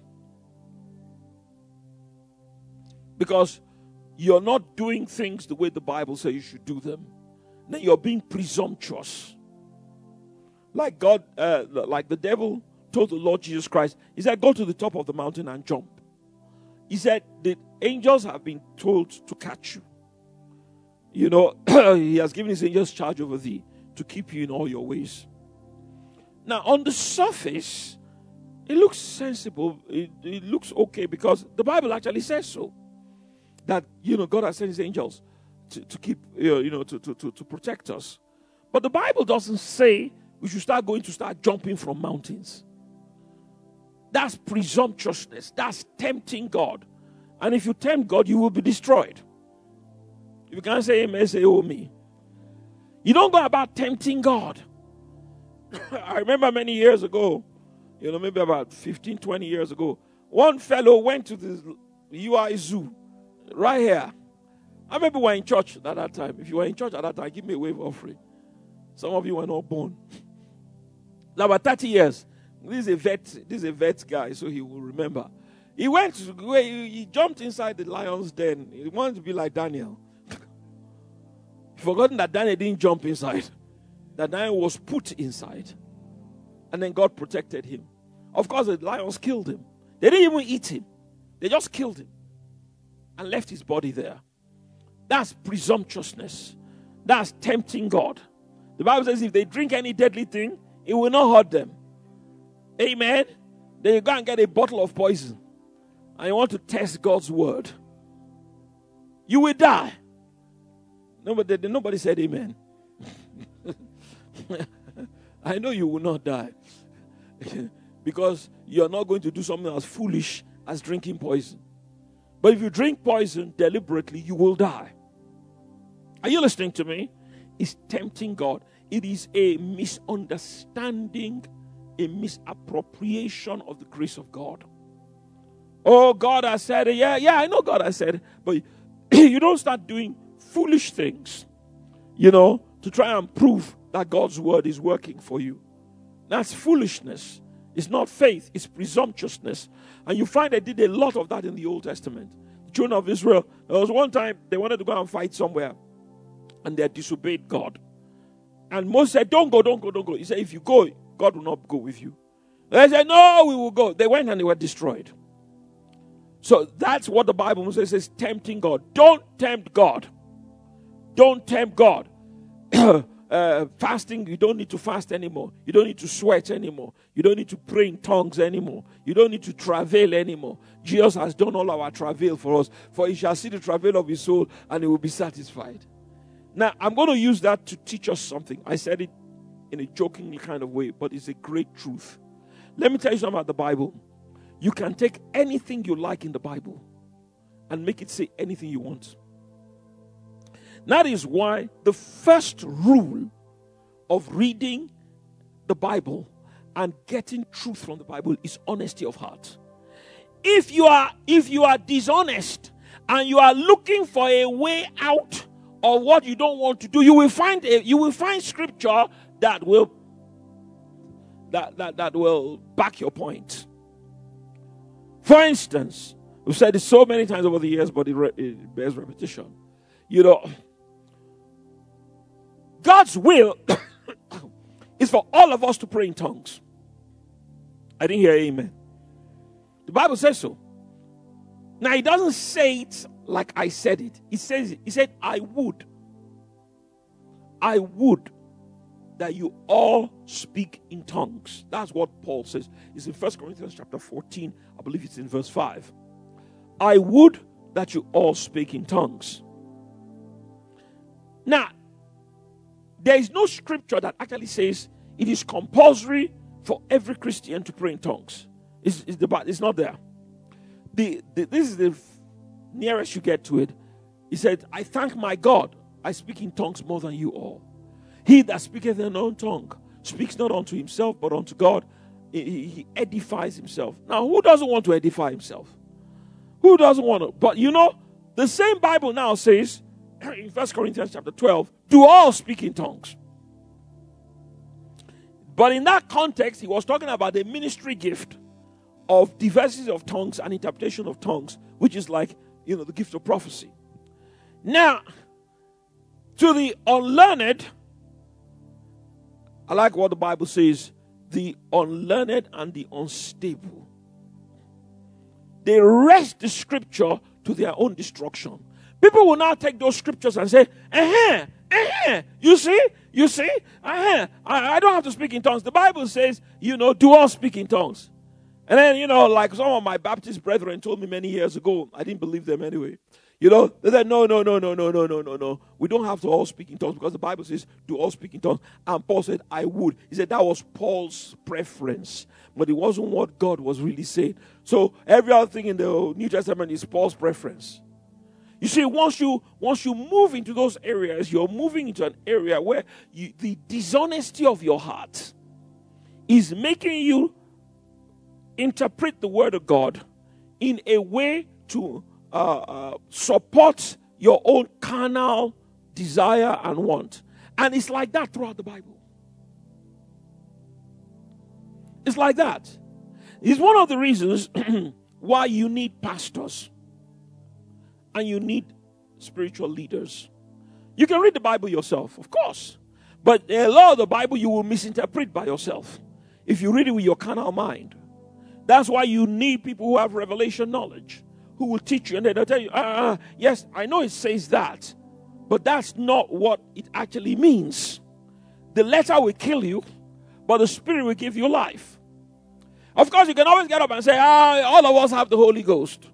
Because you're not doing things the way the Bible says you should do them. Then you're being presumptuous. Like God, uh, like the devil told the Lord Jesus Christ, he said, go to the top of the mountain and jump. He said, the angels have been told to catch you. You know, he has given his angels charge over thee to keep you in all your ways. Now, on the surface, it looks sensible. It, it looks okay because the Bible actually says so. That, you know, God has sent his angels to, to keep, you know, to, to, to, to protect us. But the Bible doesn't say we should start going to start jumping from mountains. That's presumptuousness. That's tempting God. And if you tempt God, you will be destroyed. If you can't say amen, say oh me. You don't go about tempting God. I remember many years ago, you know, maybe about fifteen, twenty years ago, one fellow went to the U I Zoo right here. I remember we were in church at that time. If you were in church at that time, give me a wave offering. Some of you were not born. Now, about thirty years. This is a vet. This is a vet guy, so he will remember. He went to, he jumped inside the lion's den. He wanted to be like Daniel. Forgotten that Daniel didn't jump inside. That Daniel was put inside. And then God protected him. Of course, the lions killed him. They didn't even eat him. They just killed him. And left his body there. That's presumptuousness. That's tempting God. The Bible says if they drink any deadly thing, it will not hurt them. Amen. Then you go and get a bottle of poison. And you want to test God's word. You will die. Nobody, nobody said amen. I know you will not die. because you're not going to do something as foolish as drinking poison. But if you drink poison deliberately, you will die. Are you listening to me? It's tempting God. It is a misunderstanding, a misappropriation of the grace of God. Oh, God has said it. Yeah, yeah, I know God has said it. But you don't start doing foolish things, you know, to try and prove that God's word is working for you. That's foolishness. It's not faith, it's presumptuousness. And you find they did a lot of that in the Old Testament. The children of Israel, there was one time they wanted to go and fight somewhere, and they disobeyed God. And Moses said, don't go, don't go, don't go. He said, if you go, God will not go with you. They said, no, we will go. They went and they were destroyed. So that's what the Bible says, tempting God. Don't tempt God. Don't tempt God. uh, fasting, you don't need to fast anymore. You don't need to sweat anymore. You don't need to pray in tongues anymore. You don't need to travail anymore. Jesus has done all our travail for us. For he shall see the travail of his soul and he will be satisfied. Now, I'm going to use that to teach us something. I said it in a joking kind of way, but it's a great truth. Let me tell you something about the Bible. You can take anything you like in the Bible and make it say anything you want. That is why the first rule of reading the Bible and getting truth from the Bible is honesty of heart. If you are if you are dishonest and you are looking for a way out of what you don't want to do, you will find a, you will find scripture that will that, that, that will back your point. For instance, we've said it so many times over the years, but it, re- it bears repetition. You know, God's will is for all of us to pray in tongues. I didn't hear amen. The Bible says so. Now, it doesn't say it like I said it. It says it. He said, I would. I would that you all speak in tongues. That's what Paul says. It's in First Corinthians chapter fourteen. I believe it's in verse five. I would that you all speak in tongues. Now, there is no scripture that actually says it is compulsory for every Christian to pray in tongues. It's, it's, the, it's not there. The, the, this is the nearest you get to it. He said, I thank my God, I speak in tongues more than you all. He that speaketh in an unknown tongue speaks not unto himself, but unto God. He, he edifies himself. Now, who doesn't want to edify himself? Who doesn't want to? But you know, the same Bible now says, in First Corinthians chapter twelve, do all speak in tongues. But in that context, he was talking about the ministry gift of diversity of tongues and interpretation of tongues, which is like, you know, the gift of prophecy. Now, to the unlearned, I like what the Bible says, the unlearned and the unstable, they wrest the scripture to their own destruction. People will now take those scriptures and say, uh-huh, uh-huh, you see, you see, uh-huh, I, I don't have to speak in tongues. The Bible says, you know, do all speak in tongues. And then, you know, like some of my Baptist brethren told me many years ago, I didn't believe them anyway. You know, they said, no, no, no, no, no, no, no, no, no. We don't have to all speak in tongues because the Bible says, do all speak in tongues. And Paul said, I would. He said that was Paul's preference, but it wasn't what God was really saying. So every other thing in the New Testament is Paul's preference. You see, once you once you move into those areas, you're moving into an area where you, the dishonesty of your heart is making you interpret the word of God in a way to uh, uh, support your own carnal desire and want. And it's like that throughout the Bible. It's like that. It's one of the reasons why you need pastors and you need spiritual leaders. You can read the Bible yourself, of course. But a lot of the Bible you will misinterpret by yourself if you read it with your carnal mind. That's why you need people who have revelation knowledge, who will teach you, and they'll tell you, uh, yes, I know it says that, but that's not what it actually means. The letter will kill you, but the Spirit will give you life. Of course, you can always get up and say, ah, all of us have the Holy Ghost.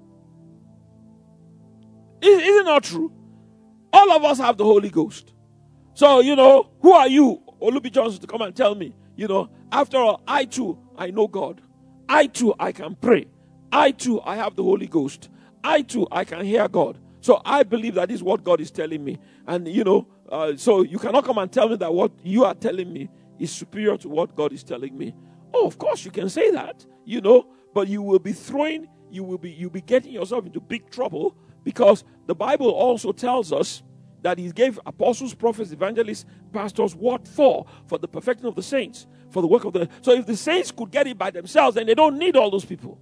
Is, is it not true? All of us have the Holy Ghost. So, you know, who are you, Olubi Johnson, to come and tell me, you know, After all, I too, I know God. I too, I can pray. I too, I have the Holy Ghost. I too, I can hear God. So I believe that is what God is telling me. And, you know, uh, so you cannot come and tell me that what you are telling me is superior to what God is telling me. Oh, of course you can say that, you know, but you will be throwing, you will be, you'll be getting yourself into big trouble, because the Bible also tells us that he gave apostles, prophets, evangelists, pastors, what for? For the perfecting of the saints, for the work of the... So if the saints could get it by themselves, then they don't need all those people.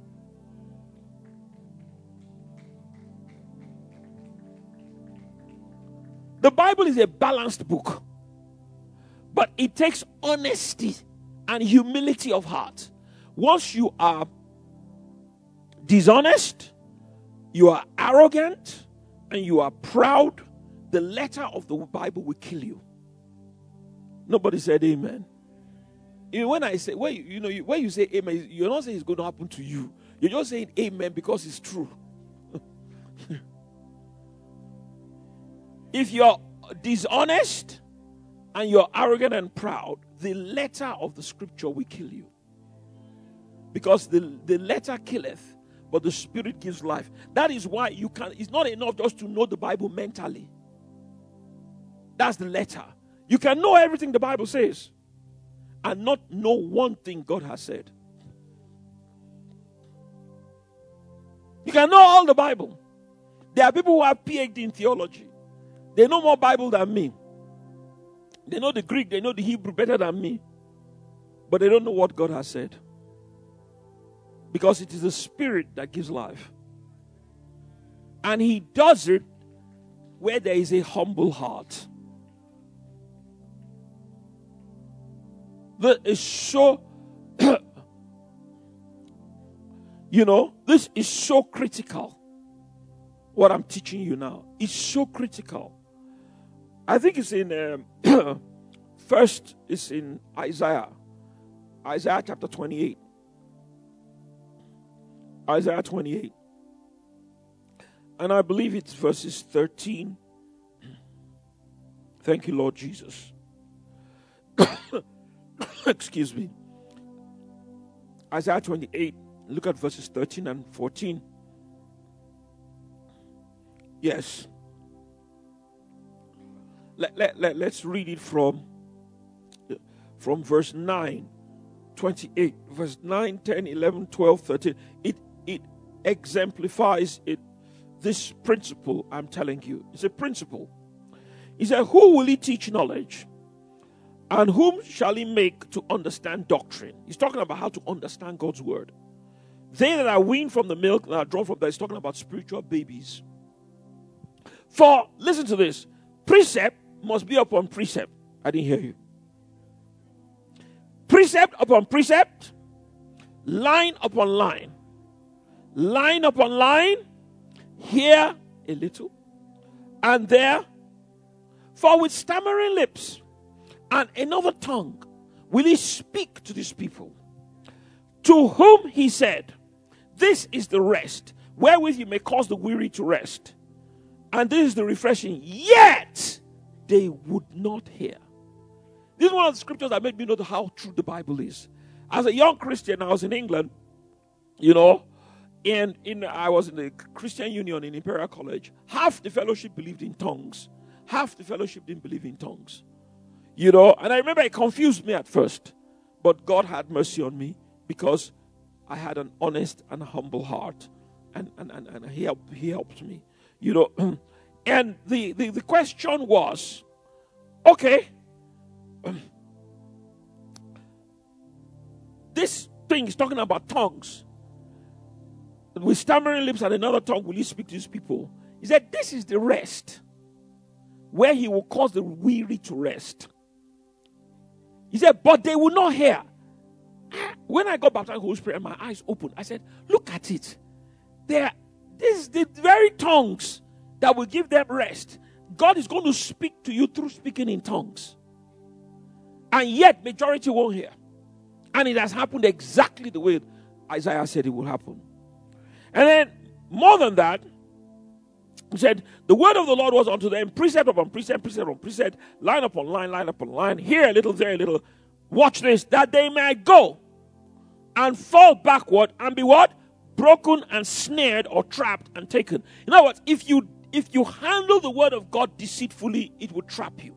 The Bible is a balanced book, but it takes honesty and humility of heart. Once you are dishonest, you are arrogant, and you are proud, the letter of the Bible will kill you. Nobody said amen. Even when I say, when you, you know, when you say amen, you're not saying it's going to happen to you. You're just saying amen because it's true. If you're dishonest and you're arrogant and proud, the letter of the scripture will kill you. Because the, the letter killeth, but the spirit gives life. That is why you can, it's not enough just to know the Bible mentally. That's the letter. You can know everything the Bible says and not know one thing God has said. You can know all the Bible. There are people who have P H D in theology. They know more Bible than me. They know the Greek, they know the Hebrew better than me. But they don't know what God has said. Because it is the Spirit that gives life. And He does it where there is a humble heart. That is so, you know, this is so critical. What I'm teaching you now. It's so critical. I think it's in, um, first it's in Isaiah. Isaiah chapter twenty-eight. Isaiah twenty-eight. And I believe it's verses thirteen. Thank you, Lord Jesus. Excuse me. Isaiah twenty-eight. Look at verses thirteen and fourteen. Yes. Let, let, let, let's read it from, from verse nine, twenty-eight, verse nine, ten, eleven, twelve, thirteen. It, it exemplifies it, this principle I'm telling you. It's a principle. He said, who will he teach knowledge? And whom shall he make to understand doctrine? He's talking about how to understand God's word. They that are weaned from the milk, that are drawn from that, he's talking about spiritual babies. For, listen to this, precept must be upon precept. I didn't hear you. Precept upon precept, line upon line, line upon line, here a little, and there. For with stammering lips and another tongue will he speak to these people, to whom he said, this is the rest, wherewith you may cause the weary to rest. And this is the refreshing, yet they would not hear. This is one of the scriptures that made me know how true the Bible is. As a young Christian, I was in England, you know, and in I was in the Christian Union in Imperial College. Half the fellowship believed in tongues. Half the fellowship didn't believe in tongues. You know, and I remember it confused me at first. But God had mercy on me because I had an honest and humble heart. And, and, and, and he, helped, he helped me. You know, and the, the, the question was, okay, this thing is talking about tongues. With stammering lips and another tongue will he speak to his people. He said, this is the rest, where he will cause the weary to rest. He said, but they will not hear. When I got baptized in the Holy Spirit and my eyes opened, I said, look at it. There. This is the very tongues that will give them rest. God is going to speak to you through speaking in tongues. And yet, majority won't hear. And it has happened exactly the way Isaiah said it will happen. And then, more than that, he said, the word of the Lord was unto them, precept upon precept, precept upon precept, line upon line, line upon line, here a little, there a little, Watch this. That they might go and fall backward and be what? Broken and snared or trapped and taken. In other words, if you if you handle the word of God deceitfully, it will trap you.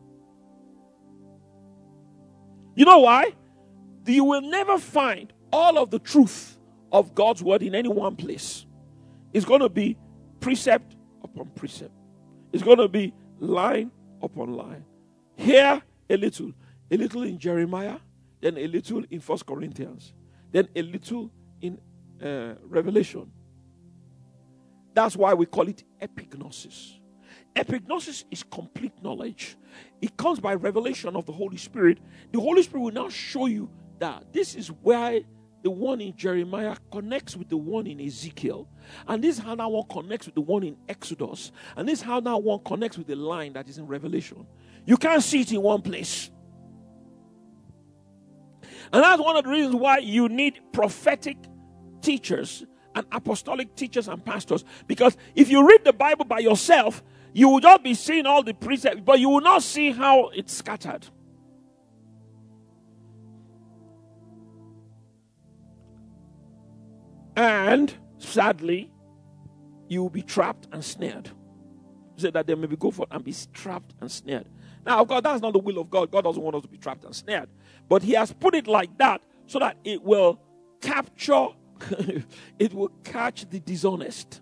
You know why? You will never find all of the truth of God's word in any one place. It's going to be precept upon precept. It's going to be line upon line. Here a little, a little in Jeremiah, then a little in First Corinthians, then a little in uh, Revelation. That's why we call it epignosis. Epignosis is complete knowledge. It comes by revelation of the Holy Spirit. The Holy Spirit will now show you that this is where the one in Jeremiah connects with the one in Ezekiel. And this is how that one connects with the one in Exodus. And this is how that one connects with the line that is in Revelation. You can't see it in one place. And that's one of the reasons why you need prophetic teachers and apostolic teachers and pastors. Because if you read the Bible by yourself, you will just be seeing all the precepts, but you will not see how it's scattered. And sadly, you will be trapped and snared. So that they may be go for and be trapped and snared. Now, of course, that's not the will of God. God doesn't want us to be trapped and snared. But He has put it like that so that it will capture, it will catch the dishonest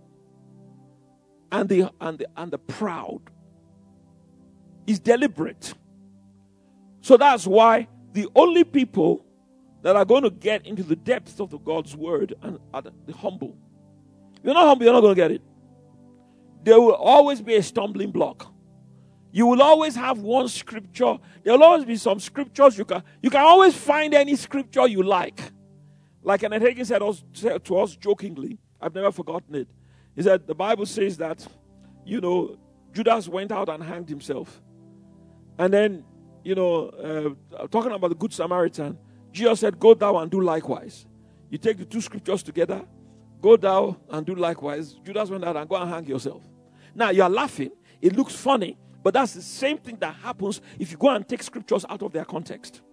and the and the and the proud. It's deliberate. So that's why the only people that are going to get into the depths of the God's word and are the, the humble. If you're not humble, you're not going to get it. There will always be a stumbling block. You will always have one scripture. There will always be some scriptures. You can you can always find any scripture you like. Like Kenneth Hagin said, us, said to us jokingly, I've never forgotten it. He said, the Bible says that, you know, Judas went out and hanged himself. And then, you know, uh, talking about the Good Samaritan, Jesus said, go thou and do likewise. You take the two scriptures together, go thou and do likewise. Judas went out and go and hang yourself. Now, you're laughing. It looks funny, but that's the same thing that happens if you go and take scriptures out of their context.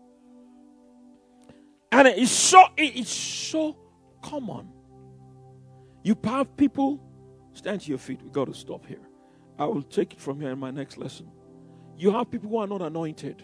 And it's so, it's so common. You have people, stand to your feet. We've got to stop here. I will take it from here in my next lesson. You have people who are not anointed.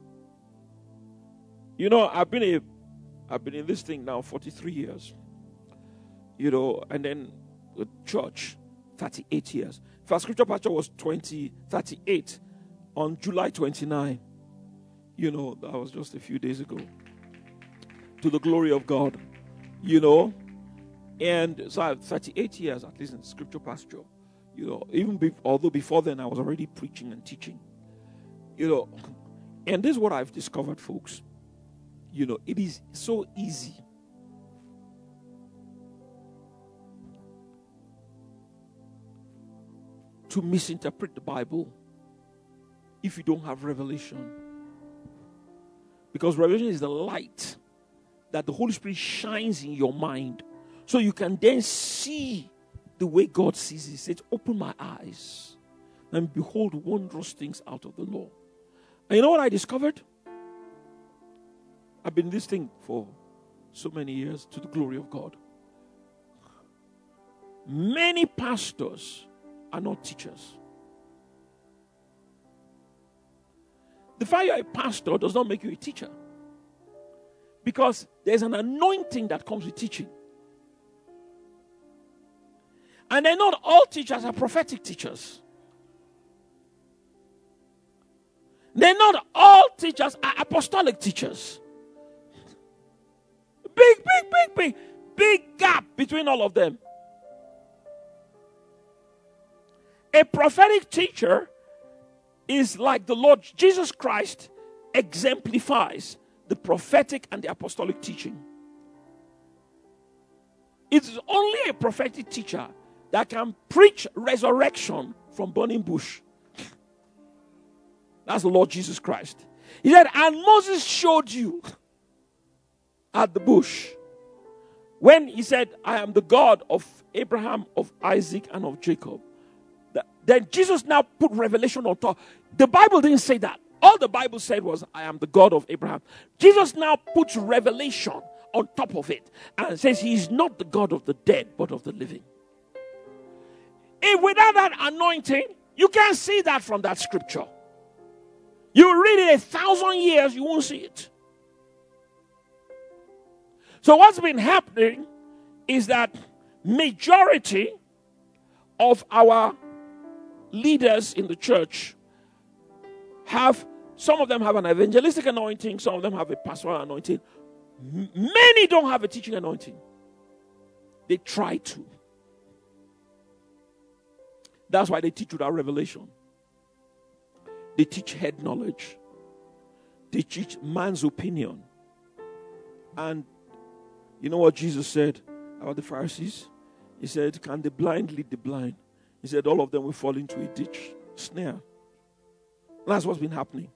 You know, I've been a, I've been in this thing now forty-three years. You know, and then the church, thirty-eight years. First scripture pastor was twenty, thirty-eight on July twenty-ninth. You know, that was just a few days ago. To the glory of God. You know, and so I have thirty-eight years at least in scripture pasture. You know, even be, although before then I was already preaching and teaching. You know, and this is what I've discovered, folks. You know, it is so easy to misinterpret the Bible if you don't have revelation. Because revelation is the light that the Holy Spirit shines in your mind so you can then see the way God sees it. He said, open my eyes and behold wondrous things out of the law. And you know what I discovered? I've been in this thing for so many years to the glory of God. Many pastors are not teachers. The fact you're a pastor does not make you a teacher. Because there's an anointing that comes with teaching. And then not all teachers are prophetic teachers. They're not all teachers are apostolic teachers. Big, big, big, big, big gap between all of them. A prophetic teacher is like the Lord Jesus Christ exemplifies the prophetic and the apostolic teaching. It is only a prophetic teacher that can preach resurrection from burning bush. That's the Lord Jesus Christ. He said, and Moses showed you at the bush when he said, I am the God of Abraham, of Isaac, and of Jacob. Then Jesus now put revelation on top. The Bible didn't say that. All the Bible said was, I am the God of Abraham. Jesus now puts revelation on top of it and says he is not the God of the dead, but of the living. If without that anointing, you can't see that from that scripture. You read it a thousand years, you won't see it. So what's been happening is that majority of our leaders in the church have, some of them have an evangelistic anointing, some of them have a pastoral anointing. M- many don't have a teaching anointing. They try to. That's why they teach without revelation. They teach head knowledge. They teach man's opinion. And you know what Jesus said about the Pharisees? He said, can the blind lead the blind? He said, all of them will fall into a ditch, snare. That's what's been happening.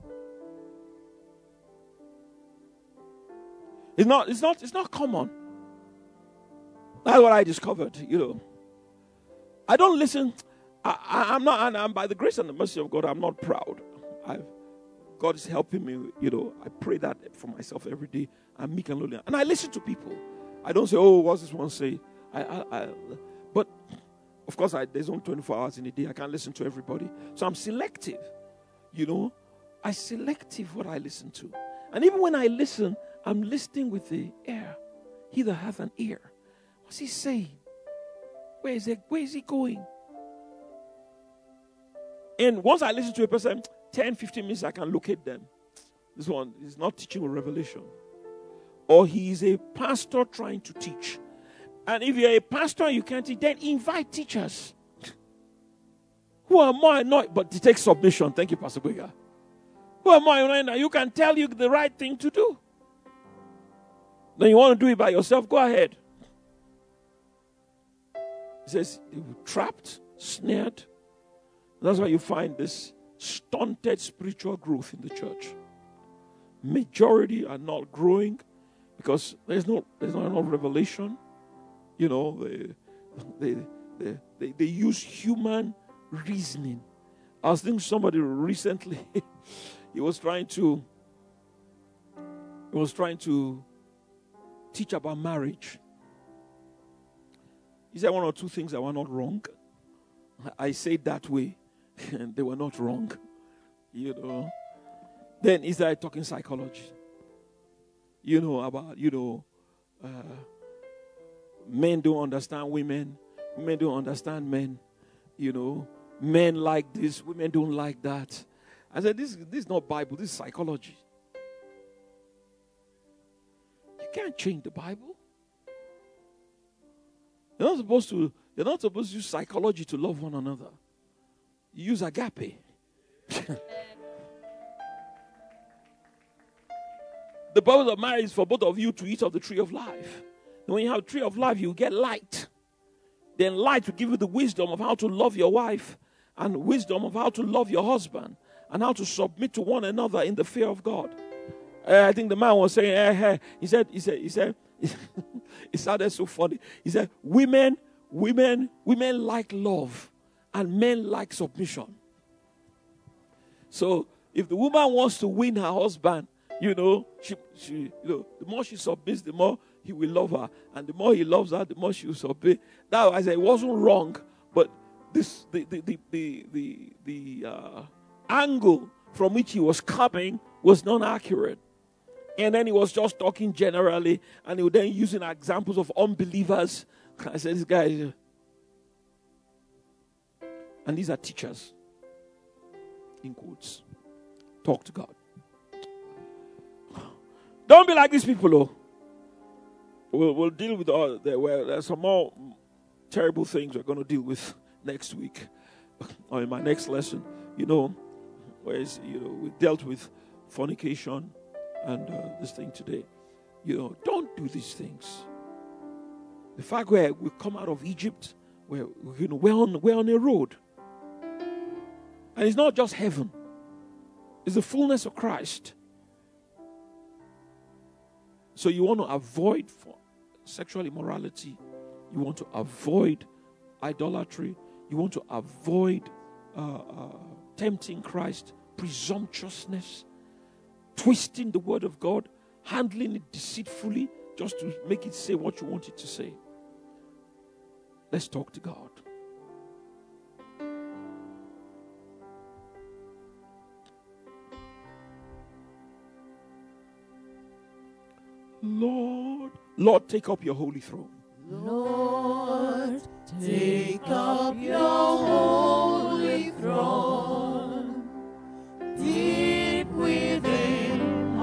It's not, it's not, it's not common. That's what I discovered, you know. I don't listen. I, I, I'm not, and I'm, by the grace and the mercy of God, I'm not proud. I've, God is helping me, you know. I pray that for myself every day. I'm meek and lowly. And I listen to people. I don't say, oh, what's this one say? I, I, I, but, of course, I, there's only twenty-four hours in a day. I can't listen to everybody. So I'm selective, you know. I selective what I listen to. And even when I listen, I'm listening with the ear. He that hath an ear. What's he saying? Where is it? Where is he going? And once I listen to a person, ten, fifteen minutes, I can locate them. This one is not teaching with revelation. Or he is a pastor trying to teach. And if you're a pastor and you can't teach, then invite teachers who are more anointed, but it takes submission. Thank you, Pastor Bega. Who are more anointed, you can tell you the right thing to do. Then you want to do it by yourself, go ahead. He says, they were trapped, snared. That's why you find this stunted spiritual growth in the church. Majority are not growing because there's no there's not enough revelation. You know, they they they, they, they use human reasoning. I was thinking somebody recently, he was trying to he was trying to teach about marriage. He said one or two things that were not wrong. I say it that way, and they were not wrong. You know. Then he started talking psychology. You know, about, you know, uh, men don't understand women. Women don't understand men. You know, men like this, women don't like that. I said, this, this is not Bible, this is psychology. You can't change the Bible. You're not supposed to, you're not supposed to use psychology to love one another. You use agape. The purpose of marriage is for both of you to eat of the tree of life. And when you have the tree of life, you get light. Then light will give you the wisdom of how to love your wife and wisdom of how to love your husband and how to submit to one another in the fear of God. Uh, I think the man was saying, eh, eh. he said, he said, he said, it sounded so funny. He said, women, women, women like love and men like submission. So if the woman wants to win her husband, you know, she, she, you know, the more she submits, the more he will love her. And the more he loves her, the more she will submit. That I said, it wasn't wrong, but this the the the the, the, the uh, angle from which he was coming was not accurate. And then he was just talking generally, and he was then using examples of unbelievers. I said, this guy is, and these are teachers, in quotes. Talk to God. Don't be like these people, oh. We'll, we'll deal with all that. Well, there's some more terrible things we're going to deal with next week or in my next lesson. You know, whereas, you know, we dealt with fornication and uh, this thing today. You know, don't do these things. The fact where we come out of Egypt, where, you know, we're on, we're on a road. And it's not just heaven. It's the fullness of Christ. So you want to avoid sexual immorality. You want to avoid idolatry. You want to avoid uh, uh, tempting Christ presumptuousness, twisting the word of God, handling it deceitfully just to make it say what you want it to say. Let's talk to God. Lord, Lord, take up your holy throne. Lord, take up your holy throne, deep within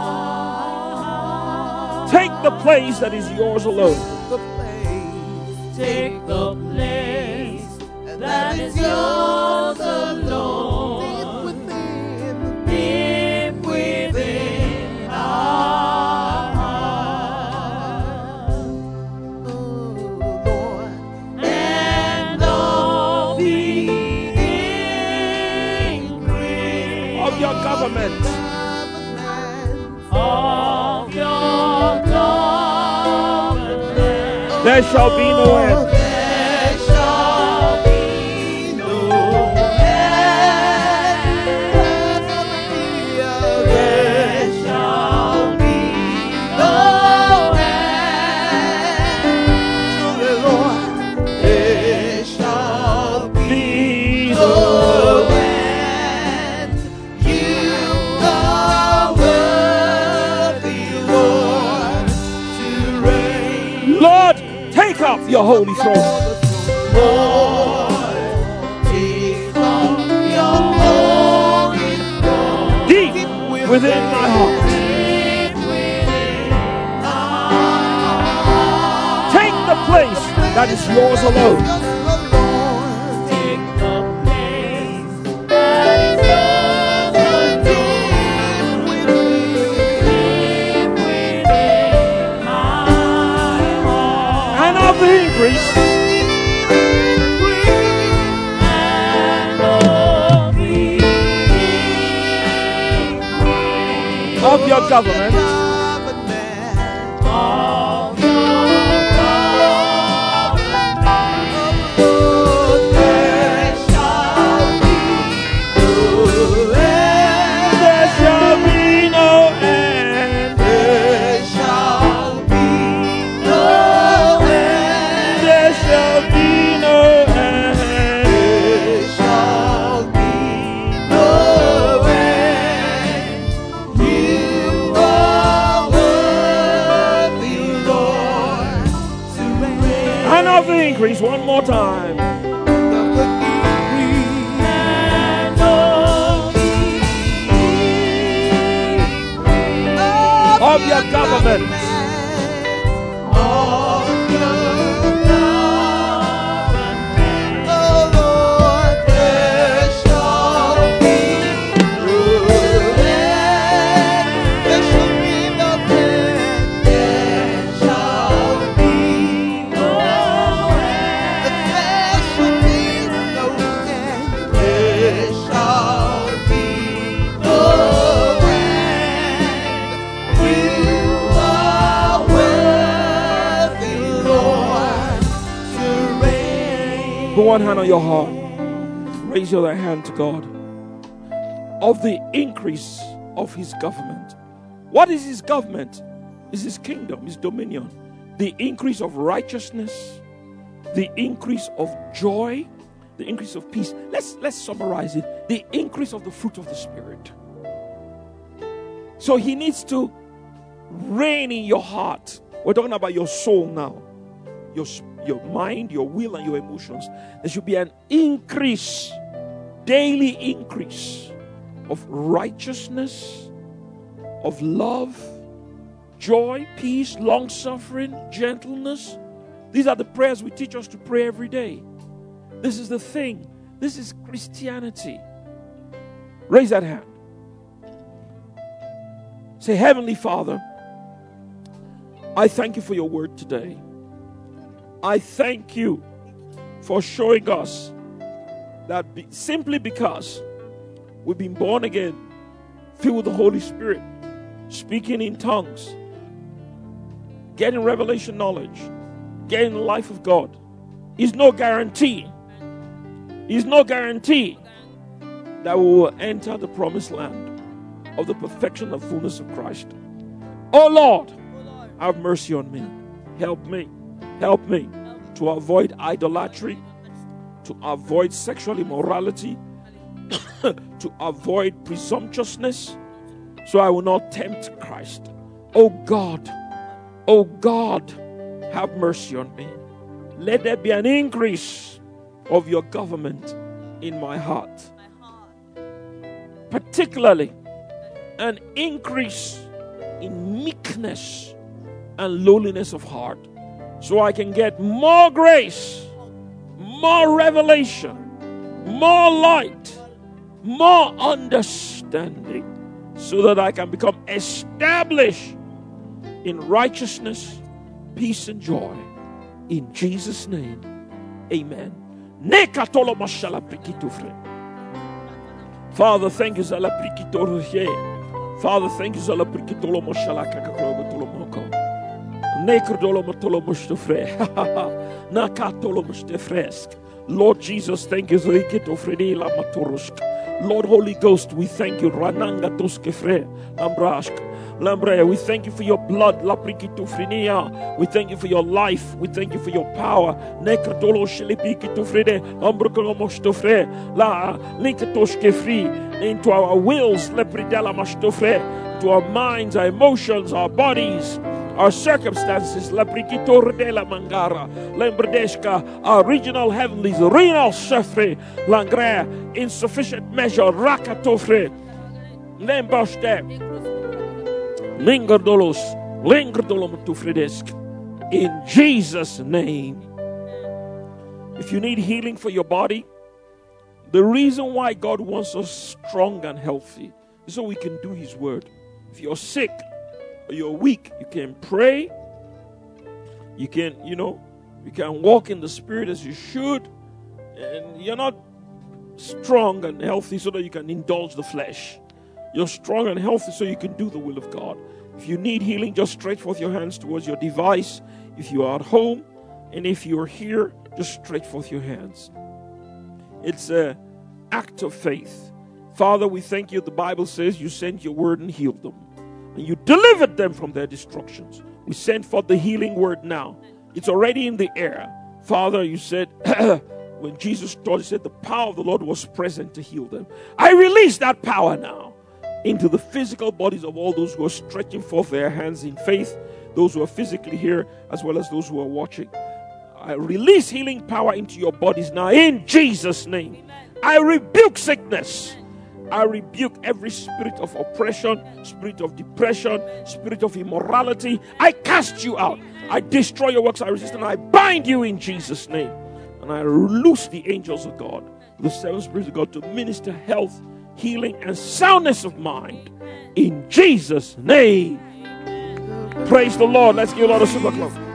our hearts. Take the place that is yours alone. The place, take the place that is yours alone, deep within, deep within our hearts. Oh Lord, and all the increase Of your government. of your government. There shall be no end. There shall be no end. There shall be no end. Lord, there shall be no end. You are worthy, Lord, to reign. Lord, take up your holy throne. Lord, take up your holy throne, Deep within my heart. deep within our Take the place that is yours alone. Take the place that is yours alone, deep within my heart. And of the increase And of the increase of your government. of your government, there shall be no end. There shall be no end. There shall be no end. There shall be no end. There shall be no end. You are worthy, Lord, to reign. And of the increase one more time. And of the increase Of your government. of your government. Oh Lord, there shall be no end. There shall be no end. There shall be no end. There shall be no end. There shall be no end. You are worthy, Lord, to reign. Put one hand on your heart. Raise your other hand to God. Of the increase of his government. What is his government? Is his kingdom, his dominion. The increase of righteousness, the increase of joy, the increase of peace. Let's let's summarize it. The increase of the fruit of the Spirit. So he needs to reign in your heart. We're talking about your soul now. Your, your mind, your will, and your emotions. There should be an increase, daily increase of righteousness, of love, joy, peace, long-suffering, gentleness. These are the prayers we teach us to pray every day. This is the thing. This is Christianity. Raise that hand. Say, Heavenly Father, I thank you for your word today. I thank you for showing us that be, simply because we've been born again, filled with the Holy Spirit, speaking in tongues, getting revelation knowledge, getting the life of God, is no guarantee. Is no guarantee that we will enter the promised land of the perfection and fullness of Christ. Oh Lord, have mercy on me. Help me. Help me to avoid idolatry, to avoid sexual immorality, to avoid presumptuousness, so I will not tempt Christ. Oh God, oh God, have mercy on me. Let there be an increase of your government in my heart. Particularly, an increase in meekness and lowliness of heart, so I can get more grace, more revelation, more light, more understanding, so that I can become established in righteousness, peace, and joy. In Jesus' name, amen. Father, thank you. Father, thank you. Lord Jesus, thank you. Lord Holy Ghost, we thank you. Rananga toskefre, Lambrashk, Lambrea, we thank you for your blood. Laprikitufrinia, we thank you for your life. We thank you for your power. Nekatolo shilipikitufride, Lambrokolomostofre, La Linkatoskefri, into our wills, Lepridela Mastofre, to our minds, our emotions, our bodies, our circumstances, Laprikitor de la Mangara, Lembredeshka, our regional heavenlies, renal sefre, Langre, insufficient measure, Rakatofre, Lemboste, Lingerdolos, Lingerdolomtufredesk, in Jesus' name. If you need healing for your body, the reason why God wants us strong and healthy is so we can do His word. If you're sick, you're weak, you can pray, you can, you know, you can walk in the Spirit as you should, and you're not strong and healthy so that you can indulge the flesh. You're strong and healthy so you can do the will of God. If you need healing, just stretch forth your hands towards your device. If you are at home, and if you're here, just stretch forth your hands. It's an act of faith. Father, we thank you. The Bible says you sent your word and healed them, and you delivered them from their destructions. We send forth the healing word now. It's already in the air. Father, you said, when Jesus taught, He said the power of the Lord was present to heal them. I release that power now into the physical bodies of all those who are stretching forth their hands in faith, those who are physically here, as well as those who are watching. I release healing power into your bodies now in Jesus' name. I rebuke sickness. I rebuke every spirit of oppression, spirit of depression, spirit of immorality. I cast you out. I destroy your works. I resist and I bind you in Jesus' name. And I loose the angels of God, the seven spirits of God, to minister health, healing, and soundness of mind in Jesus' name. Praise the Lord. Let's give a lot of super club.